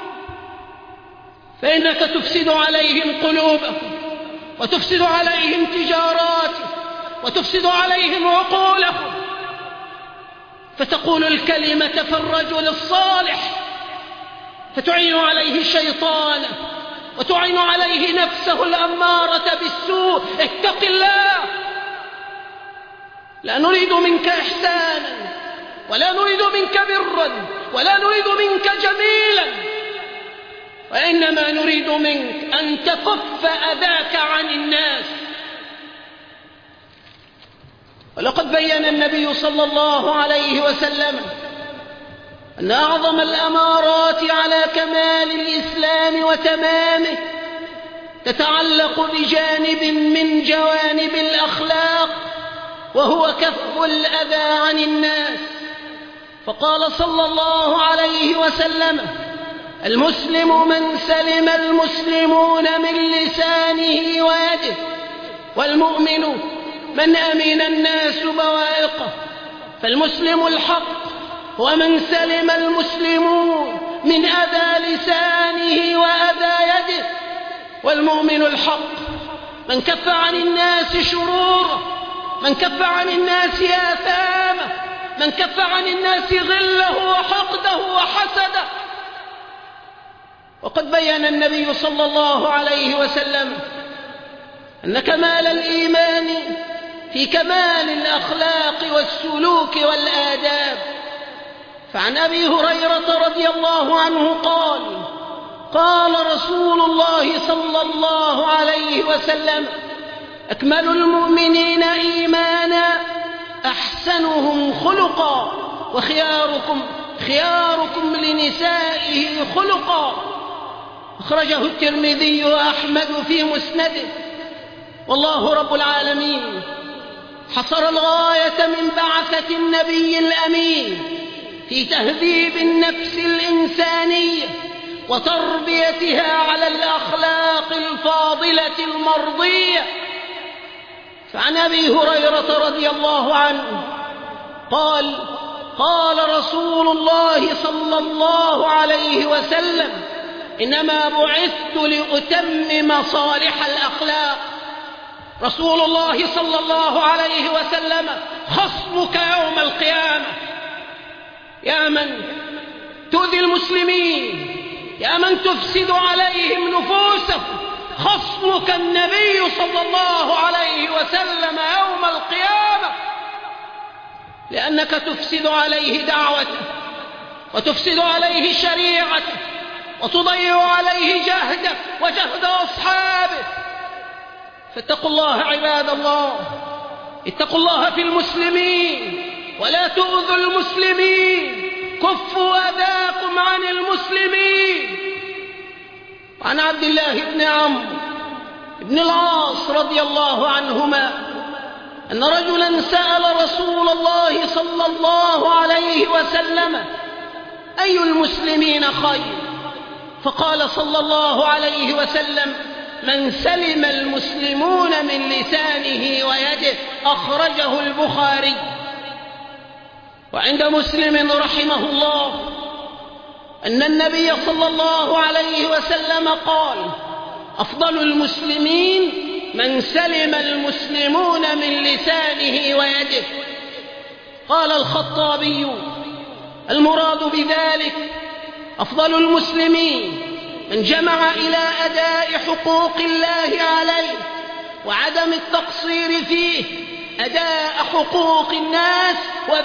فإنك تفسد عليهم قلوبهم، وتفسد عليهم تجاراتهم، وتفسد عليهم عقولهم. فتقول الكلمة في الرجل الصالح فتعين عليه الشيطان، وتعين عليه نفسه الأمارة بالسوء. اتق الله، لا نريد منك إحسانا، ولا نريد منك برا، ولا نريد منك جميلا، وإنما نريد منك أن تكف أذاك عن الناس. ولقد بين النبي صلى الله عليه وسلم أن أعظم الأمارات على كمال الإسلام وتمامه تتعلق بجانب من جوانب الأخلاق، وهو كف الأذى عن الناس. فقال صلى الله عليه وسلم: المسلم من سلم المسلمون من لسانه ويده، والمؤمن من أمن الناس بوائقه. فالمسلم الحق هو من سلم المسلمون من أذى لسانه وأذى يده، والمؤمن الحق من كف عن الناس شروره، من كف عن الناس آثامه، من كف عن الناس غله وحقده وحسده. وقد بين النبي صلى الله عليه وسلم أن كمال الإيمان في كمال الأخلاق والسلوك والآداب. فعن أبي هريرة رضي الله عنه قال: قال رسول الله صلى الله عليه وسلم: أكمل المؤمنين إيمانا أحسنهم خلقا، وخياركم خياركم لنسائه خلقا. أخرجه الترمذي وأحمد في مسنده. والله رب العالمين حصر الغاية من بعثة النبي الأمين في تهذيب النفس الإنسانية وتربيتها على الأخلاق الفاضلة المرضية. فعن أبي هريرة رضي الله عنه قال: قال رسول الله صلى الله عليه وسلم: إنما بعثت لأتمم صالح الأخلاق. رسول الله صلى الله عليه وسلم خصمك يوم القيامة، يا من تؤذي المسلمين، يا من تفسد عليهم نفوسهم، خصمك النبي صلى الله عليه وسلم يوم القيامة، لأنك تفسد عليه دعوته، وتفسد عليه شريعته، وتضيع عليه جهده وجهد أصحابه. فاتقوا الله عباد الله، اتقوا الله في المسلمين، ولا تؤذوا المسلمين، كفوا أذاكم عن المسلمين. عن عبد الله بن عمرو بن العاص رضي الله عنهما أن رجلا سأل رسول الله صلى الله عليه وسلم: أي المسلمين خير؟ فقال صلى الله عليه وسلم: من سلم المسلمون من لسانه ويده. أخرجه البخاري. وعند مسلم رحمه الله أن النبي صلى الله عليه وسلم قال: أفضل المسلمين من سلم المسلمون من لسانه ويده. قال الخطابي: المراد بذلك أفضل المسلمين من جمع إلى أداء حقوق الله عليه وعدم التقصير فيه أداء حقوق الناس،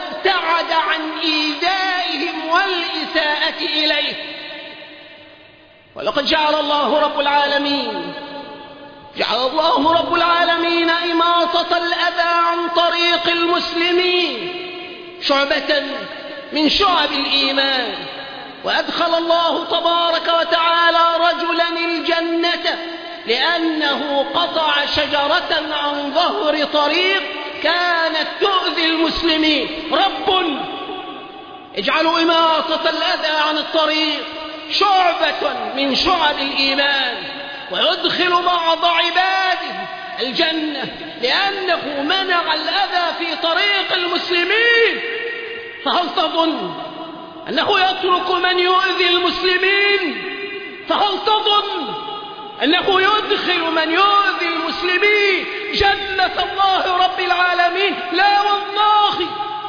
وابتعد عن إيذائهم والإساءة إليه. ولقد جعل الله رب العالمين جعل الله رب العالمين إماطة الأذى عن طريق المسلمين شعبة من شعب الإيمان، وأدخل الله تبارك وتعالى رجلا الجنة لأنه قطع شجرة عن ظهر طريق كانت تؤذي المسلمين. رب يجعل إماطة الأذى عن الطريق شعبة من شعب الإيمان، ويدخل بعض عباده الجنة لأنه منع الأذى في طريق المسلمين. فهل تظن أنه يترك من يؤذي المسلمين؟ فهل تظن أنه يدخل من يؤذي المسلمين جنة الله رب العالمين؟ لا والله،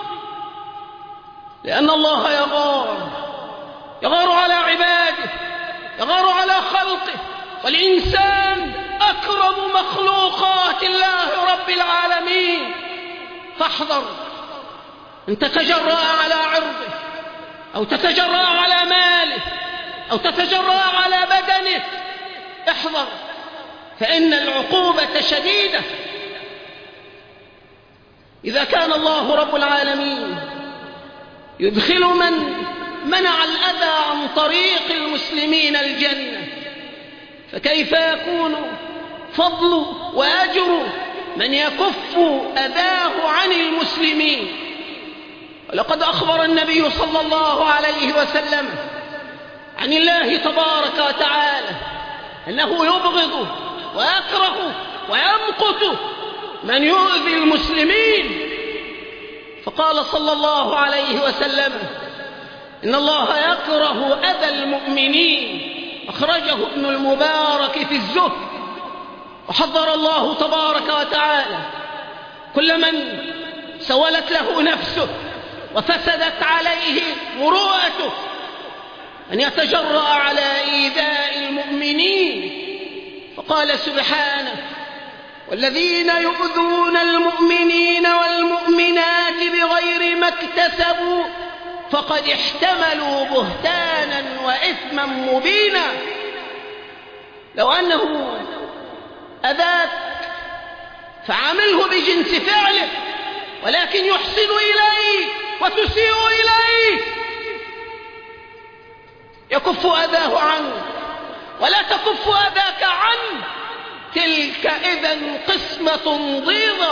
لأن الله يغار يغار على عباده، يغار على خلقه، والإنسان أكرم مخلوقات الله رب العالمين. فاحذر أن تتجرأ على عرضه، أو تتجرأ على ماله، أو تتجرأ على بدنه. احذر، فإن العقوبة شديدة. إذا كان الله رب العالمين يدخل من منع الأذى عن طريق المسلمين الجنة، فكيف يكون فضل وأجر من يكف أذاه عن المسلمين؟ ولقد أخبر النبي صلى الله عليه وسلم عن الله تبارك وتعالى أنه يبغض ويكره ويمقت من يؤذي المسلمين. فقال صلى الله عليه وسلم إن الله يكره أذى المؤمنين، أخرجه ابن المبارك في الزهد. وحذر الله تبارك وتعالى كل من سولت له نفسه وفسدت عليه مروءته أن يتجرأ على إيذاء المؤمنين. فقال سبحانه والذين يؤذون المؤمنين والمؤمنات بغير ما اكتسبوا فقد احتملوا بهتانا وإثما مبينا. لو أنه أذاك فعامله بجنس فعله، ولكن يحسن إليه وتسيء إليه، يكف أذاه عنه ولا تكف أذاك عنه، تلك إذن قسمة ضيضى.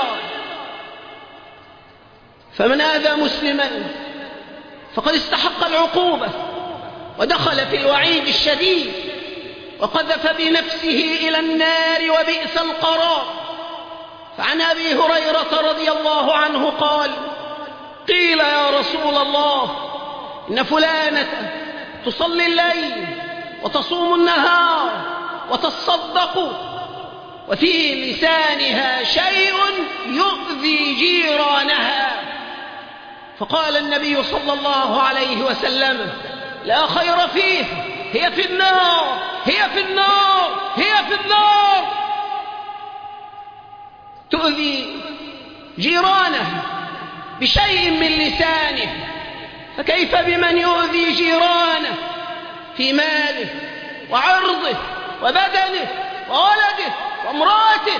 فمن آذى مسلما فقد استحق العقوبة ودخل في الوعيد الشديد، وقذف بنفسه إلى النار وبئس القرار. فعن أبي هريرة رضي الله عنه قال قيل يا رسول الله إن فلانة تصلي الليل وتصوم النهار وتصدق وفي لسانها شيء يؤذي جيرانها. فقال النبي صلى الله عليه وسلم لا خير فيه، هي في النار، هي في النار، هي في النار. تؤذي جيرانه بشيء من لسانه، فكيف بمن يؤذي جيرانه في ماله وعرضه وبدنه وولده وامرأته؟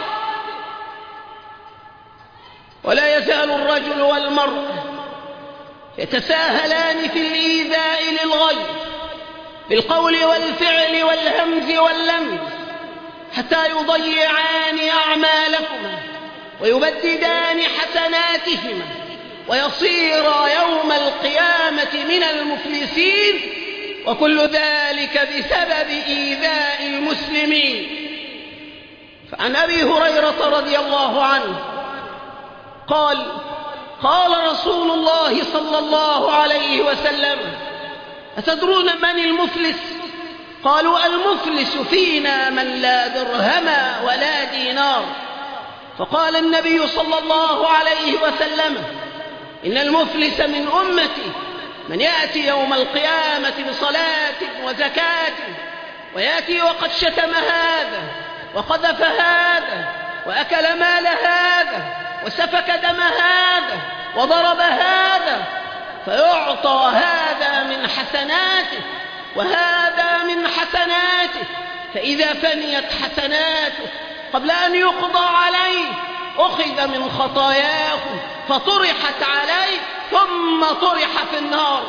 ولا يزال الرجل والمرأة يتساهلان في الإيذاء للغير بالقول والفعل والهمز واللمز حتى يضيعان أعمالكما ويبددان حسناتهما ويصيرا يوم القيامة من المفلسين، وكل ذلك بسبب إيذاء المسلمين. فعن أبي هريرة رضي الله عنه قال قال رسول الله صلى الله عليه وسلم أتدرون من المفلس؟ قالوا المفلس فينا من لا درهم ولا دينار. فقال النبي صلى الله عليه وسلم إن المفلس من أمتي من يأتي يوم القيامة بصلاة وزكاة ويأتي وقد شتم هذا وقذف هذا وأكل مال هذا وسفك دم هذا وضرب هذا، فيعطى هذا من حسناته وهذا من حسناته، فإذا فنيت حسناته قبل أن يقضى عليه أخذ من خطاياه فطرحت عليه ثم طرح في النار.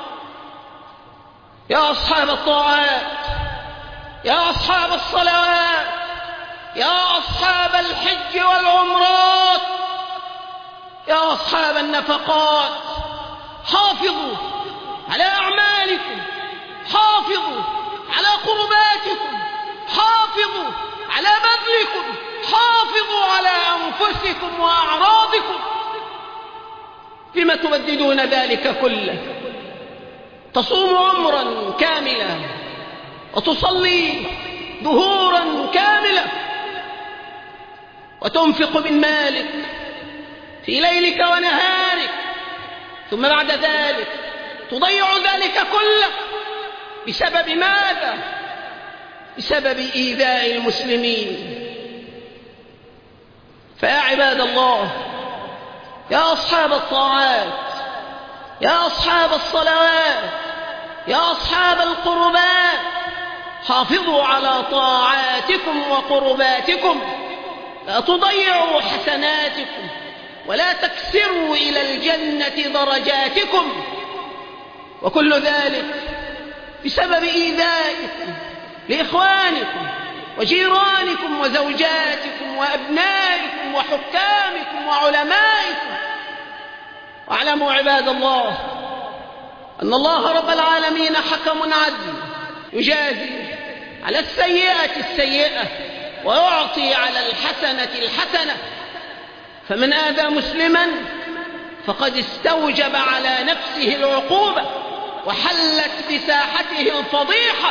يا أصحاب الطاعات، يا أصحاب الصلوات، يا أصحاب الحج والعمرات، يا أصحاب النفقات، حافظوا على أعمالكم، حافظوا على قرباتكم، حافظوا على بذلكم، حافظوا على أنفسكم وأعراضكم. لم تبددون ذلك كله؟ تصوم عمرا كاملا وتصلي ظهورا كاملة وتنفق من مالك في ليلك ونهارك، ثم بعد ذلك تضيع ذلك كله بسبب ماذا؟ بسبب إيذاء المسلمين. فيا عباد الله، يا أصحاب الطاعات، يا أصحاب الصلوات، يا أصحاب القربات، حافظوا على طاعاتكم وقرباتكم، لا تضيعوا حسناتكم ولا تكسروا إلى الجنة درجاتكم، وكل ذلك بسبب إيذائكم لإخوانكم وجيرانكم وزوجاتكم وأبنائكم وحكامكم وعلمائكم. واعلموا عباد الله أن الله رب العالمين حكم عدل يجازي على السيئة السيئة ويعطي على الحسنة الحسنة، فمن آذى مسلما فقد استوجب على نفسه العقوبة وحلت بساحته الفضيحة.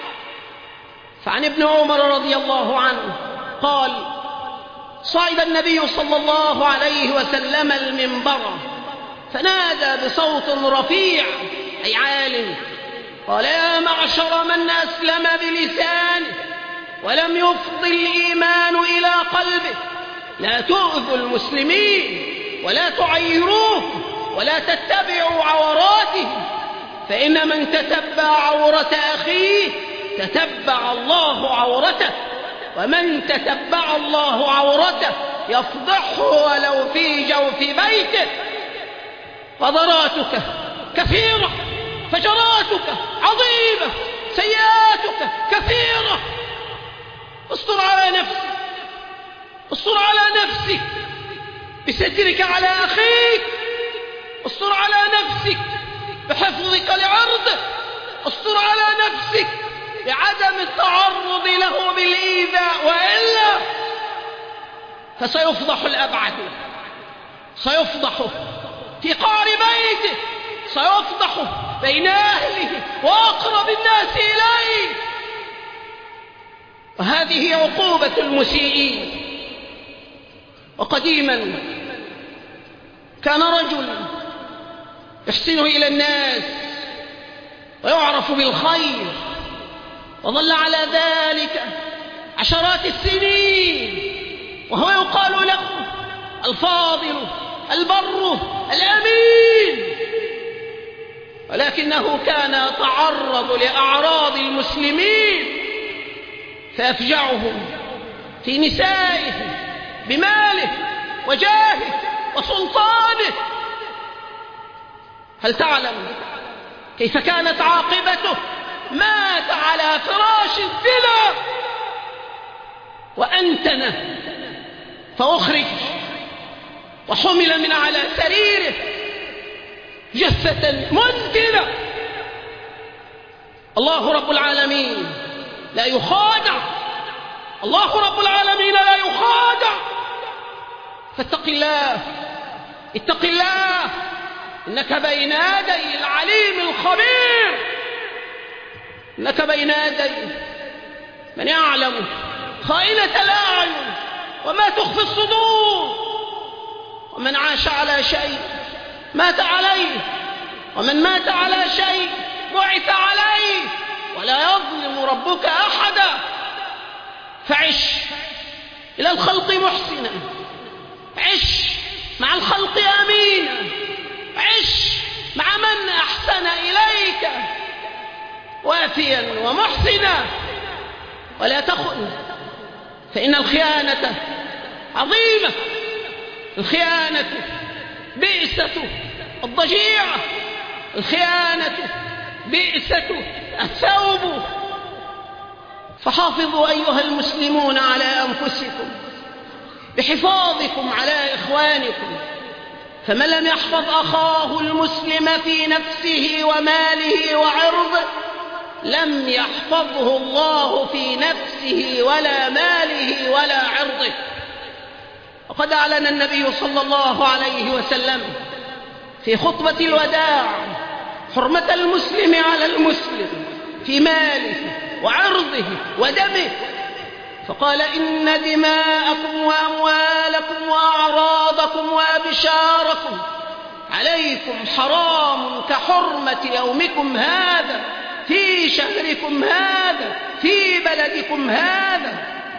فعن ابن عمر رضي الله عنه قال: صعد النبي صلى الله عليه وسلم المنبر فنادى بصوت رفيع أي عال، قال: يا معشر من أسلم بلسانه ولم يفض الإيمان إلى قلبه، لا تؤذوا المسلمين ولا تعيروه ولا تتبعوا عوراته، فإن من تتبع عورة أخيه تتبع الله عورته، ومن تتبع الله عورته يفضحه ولو في جوف بيته. قدراتك كثيرة، فجراتك عظيمة، سيئاتك كثيرة. استر على نفسك، استر على نفسك بسترك على أخيك، استر على نفسك بحفظك لعرضه، استر على نفسك بعدم التعرض له بالإيذاء، وإلا فسيفضح الأبعد، سيفضح في قعر بيته، سيفضح بين أهله وأقرب الناس إليه. وهذه عقوبة المسيئين. وقديما كان رجل يحسن إلى الناس ويعرف بالخير، وظل على ذلك عشرات السنين وهو يقال له الفاضل البر الأمين، ولكنه كان يتعرض لأعراض المسلمين فيفجعهم في نسائه بماله وجاهه وسلطانه. هل تعلم كيف كانت عاقبته؟ مات على فراش الزنا وأنتن فأخرج وحمل من على سريره جثة منتنة. الله رب العالمين لا يخادع، الله رب العالمين لا يخادع. فاتق الله، اتق الله، إنك بين يدي العليم الخبير، إنك بين يدي من يعلم خائنة الأعين وما تخفي الصدور. ومن عاش على شيء مات عليه، ومن مات على شيء بعث عليه، ولا يظلم ربك أحدا. فعش إلى الخلق محسنا، عش مع الخلق أمينا، عش مع من أحسن إليك، وافيا ومحسنا، ولا تخن، فإن الخيانة عظيمة، الخيانة بئسة الضجيعة، الخيانة بئسة الثوب. فحافظوا أيها المسلمون على أنفسكم بحفاظكم على إخوانكم، فمن لم يحفظ أخاه المسلم في نفسه وماله وعرضه لم يحفظه الله في نفسه ولا ماله ولا عرضه. وقد أعلن النبي صلى الله عليه وسلم في خطبة الوداع حرمة المسلم على المسلم في ماله وعرضه ودمه، فقال: إن دماءكم وأموالكم وأعراضكم وأبشاركم عليكم حرام كحرمة يومكم هذا في شهركم هذا في بلدكم هذا.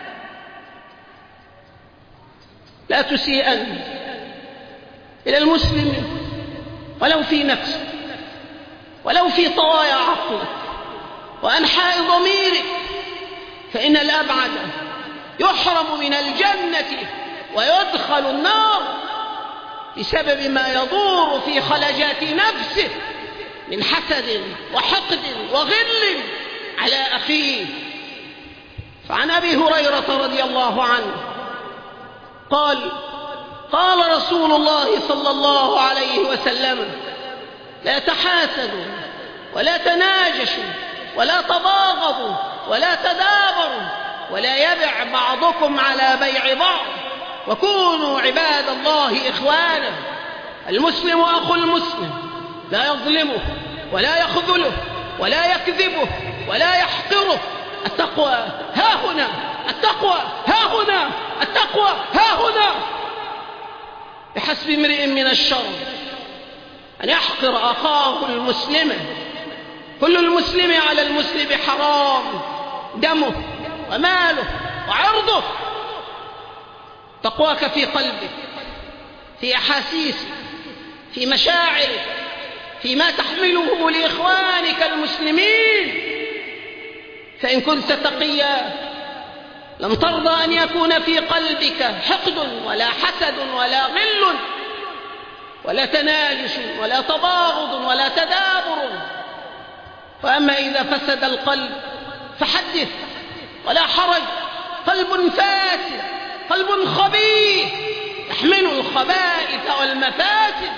لا تسيئن إلى المسلم ولو في نفسك، ولو في طوايا عقلك وأنحاء ضميرك، فإن الأبعد يحرم من الجنة ويدخل النار بسبب ما يدور في خلجات نفسه من حسد وحقد وغل على أخيه. فعن أبي هريرة رضي الله عنه قال: قال رسول الله صلى الله عليه وسلم: لا تحاسدوا ولا تناجشوا ولا تباغضوا ولا تدابروا ولا يبع بعضكم على بيع بعض، وكونوا عباد الله إخوانا. المسلم أخو المسلم لا يظلمه ولا يخذله ولا يكذبه ولا يحقره. التقوى ها هنا، التقوى ها هنا، التقوى ها هنا. بحسب امرئ من الشر أن يحقر أخاه المسلم. كل المسلم على المسلم حرام، دمه وماله وعرضه. تقواك في قلبك، في أحاسيسك، في مشاعرك، فيما تحمله لإخوانك المسلمين. فإن كنت تقيا لم ترضى أن يكون في قلبك حقد ولا حسد ولا غل ولا تناجش ولا تباغض ولا تدابر. وأما إذا فسد القلب فحدث ولا حرج. قلب فاسد، قلب خبيث يحمل الخبائث والمفاسد.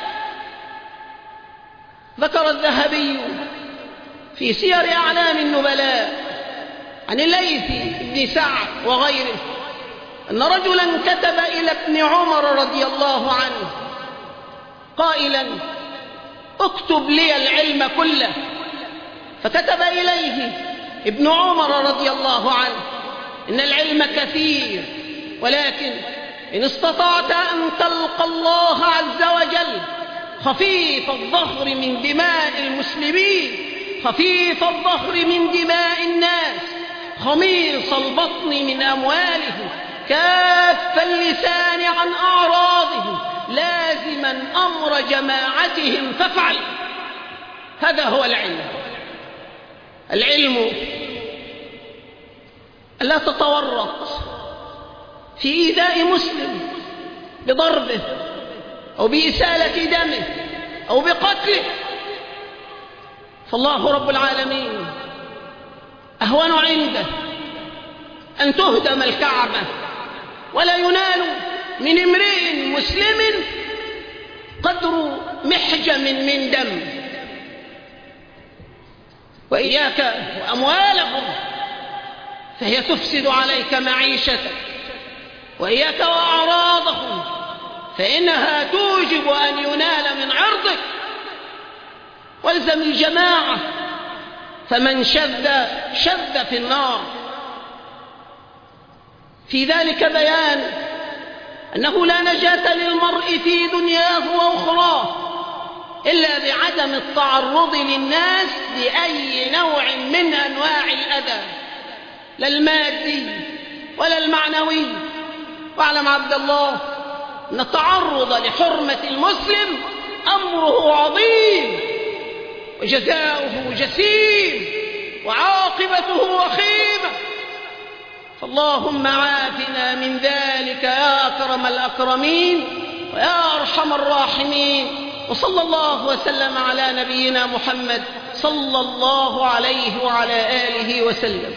ذكر الذهبي في سير أعلام النبلاء عن الليث بن سعد وغيره أن رجلا كتب إلى ابن عمر رضي الله عنه قائلا: اكتب لي العلم كله. فكتب إليه ابن عمر رضي الله عنه: إن العلم كثير، ولكن إن استطعت أن تلقى الله عز وجل خفيف الظهر من دماء المسلمين، خفيف الظهر من دماء الناس، خميص البطن من أموالهم، كاف اللسان عن أعراضهم، لازما أمر جماعتهم فافعل. هذا هو العلم. العلم ألا تتورط في إيذاء مسلم بضربه أو بإسالة دمه أو بقتله، فالله رب العالمين أهون عنده أن تهدم الكعبة ولا ينال من امرئ مسلم قدر محجم من دم. وإياك وأموالهم فهي تفسد عليك معيشتك، وإياك وأعراضهم فإنها توجب أن ينال من عرضك. والزم الجماعة، فمن شذ شذ في النار. في ذلك بيان أنه لا نجاة للمرء في دنياه وأخراه إلا بعدم التعرض للناس بأي نوع من أنواع الأذى، لا المادي ولا المعنوي. واعلم عبد الله أن التعرض لحرمة المسلم أمره عظيم وجزاؤه جسيم. وعاقبته وخيمة. فاللهم عافنا من ذلك يا أكرم الأكرمين ويا أرحم الراحمين. وصلى الله وسلم على نبينا محمد صلى الله عليه وعلى آله وسلم.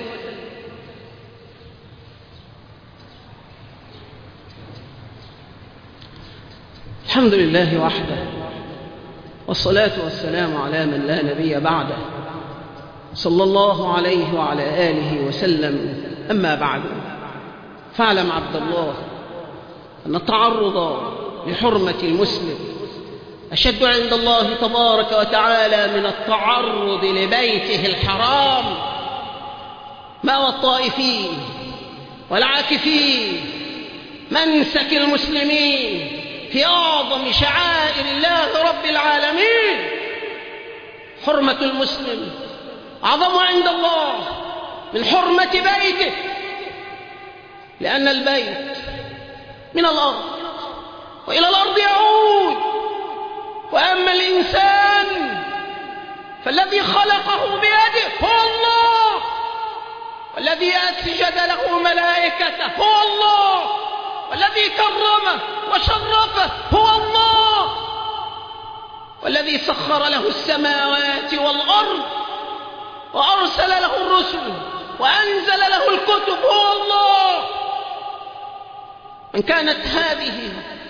الحمد لله وحده، والصلاة والسلام على من لا نبي بعده، صلى الله عليه وعلى آله وسلم. أما بعد، فاعلم عبد الله أن التعرض لحرمة المسلم أشد عند الله تبارك وتعالى من التعرض لبيته الحرام. مأوى الطائفين والعاكفين، منسك المسلمين في أعظم شعائر الله رب العالمين. حرمة المسلم أعظم عند الله من حرمة بيته، لأن البيت من الأرض وإلى الأرض يعود. وأما الإنسان فالذي خلقه بيده هو الله، والذي أسجد له ملائكته هو الله، والذي كرمه وشرفه هو الله، والذي سخر له السماوات والأرض وأرسل له الرسل وأنزل له الكتب هو الله. إن كانت هذه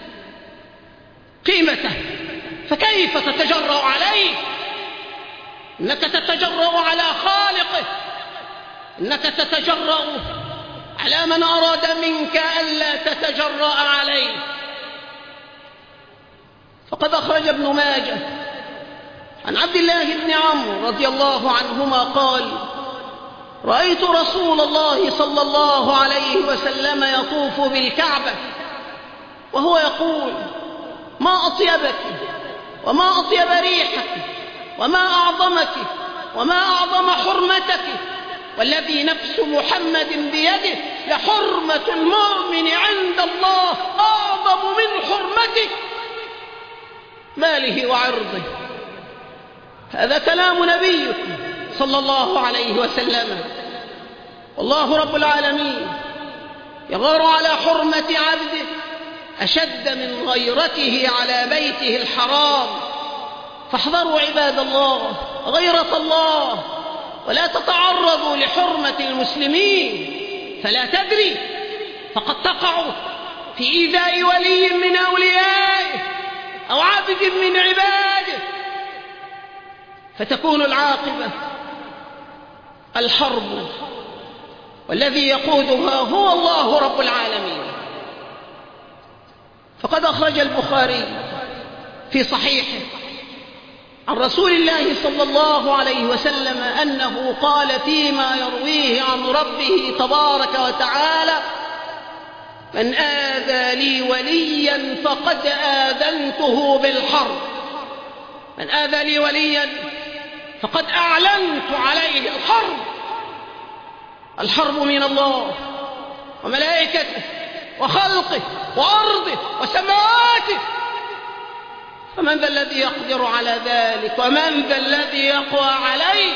قيمته فكيف تتجرأ عليه؟ إنك تتجرأ على خالقه، إنك تتجرأ على من أراد منك ألا تتجرأ عليه. فقد أخرج ابن ماجه عن عبد الله بن عمرو رضي الله عنهما قال: رأيت رسول الله صلى الله عليه وسلم يطوف بالكعبة وهو يقول: ما أطيبك وما أطيب ريحك وما أعظمك وما أعظم حرمتك، والذي نفس محمد بيده لحرمة المؤمن عند الله أعظم من حرمتك، ماله وعرضه. هذا كلام نبيك صلى الله عليه وسلم. والله رب العالمين يغار على حرمة عبده أشد من غيرته على بيته الحرام. فاحذروا عباد الله غيرة الله، ولا تتعرضوا لحرمة المسلمين، فلا تدري فقد تقع في إيذاء ولي من أوليائه أو عبد من عباده، فتكون العاقبة الحرب، والذي يقودها هو الله رب العالمين. فقد أخرج البخاري في صحيحه عن رسول الله صلى الله عليه وسلم أنه قال فيما يرويه عن ربه تبارك وتعالى: من آذى لي وليا فقد آذنته بالحرب. من آذى لي وليا فقد أعلنت عليه الحرب. الحرب من الله وملائكته وخلقه وأرضه وسماواته، فمن ذا الذي يقدر على ذلك؟ ومن ذا الذي يقوى عليه؟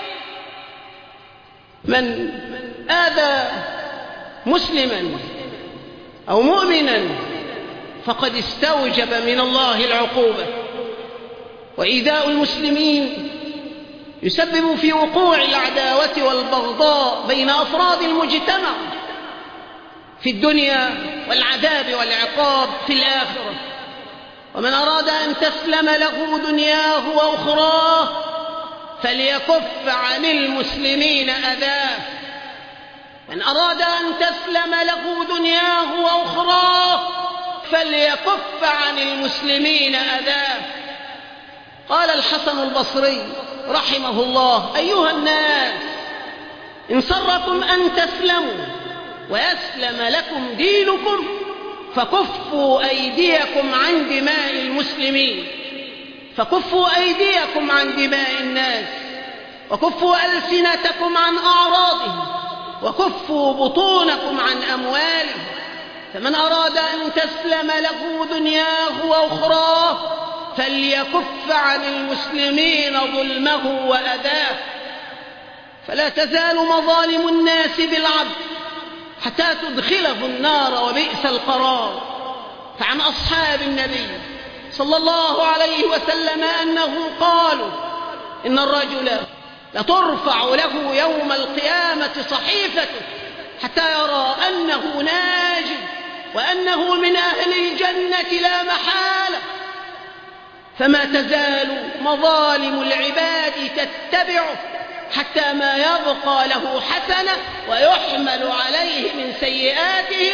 من آذى مسلما أو مؤمنا فقد استوجب من الله العقوبة. وإيذاء المسلمين يسبب في وقوع العداوة والبغضاء بين أفراد المجتمع في الدنيا، والعذاب والعقاب في الآخرة. ومن أراد أن تسلم له دنياه وأخراه فليكف عن المسلمين أذاه. من أراد أن تسلم له دنياه وأخراه فليكف عن المسلمين أذاه. قال الحسن البصري رحمه الله: أيها الناس، إن سركم أن تسلموا ويسلم لكم دينكم فكفوا أيديكم عن دماء المسلمين، فكفوا أيديكم عن دماء الناس، وكفوا ألسنتكم عن أعراضهم، وكفوا بطونكم عن أموالهم. فمن أراد أن تسلم له دنياه وأخراه فليكف عن المسلمين ظلمه وأذاه. فلا تزال مظالم الناس بالعبد حتى تدخله النار وبئس القرار. فعن أصحاب النبي صلى الله عليه وسلم أنهم قالوا إن الرجل لترفع له يوم القيامة صحيفته حتى يرى أنه ناج وأنه من أهل الجنة لا محالة، فما تزال مظالم العباد تتبعه حتى ما يبقى له حسنة ويحمل عليه من سيئاتهم.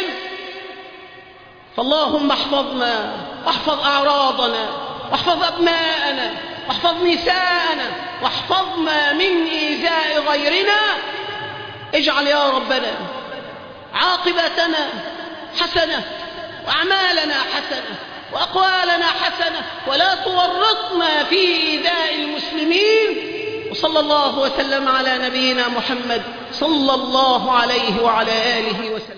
فاللهم احفظنا واحفظ أعراضنا واحفظ أبناءنا واحفظ نساءنا واحفظنا من إيذاء غيرنا. اجعل يا ربنا عاقبتنا حسنة وأعمالنا حسنة وأقوالنا حسنة، ولا تورطنا في إيذاء المسلمين. وصلى الله وسلم على نبينا محمد صلى الله عليه وعلى آله وسلم.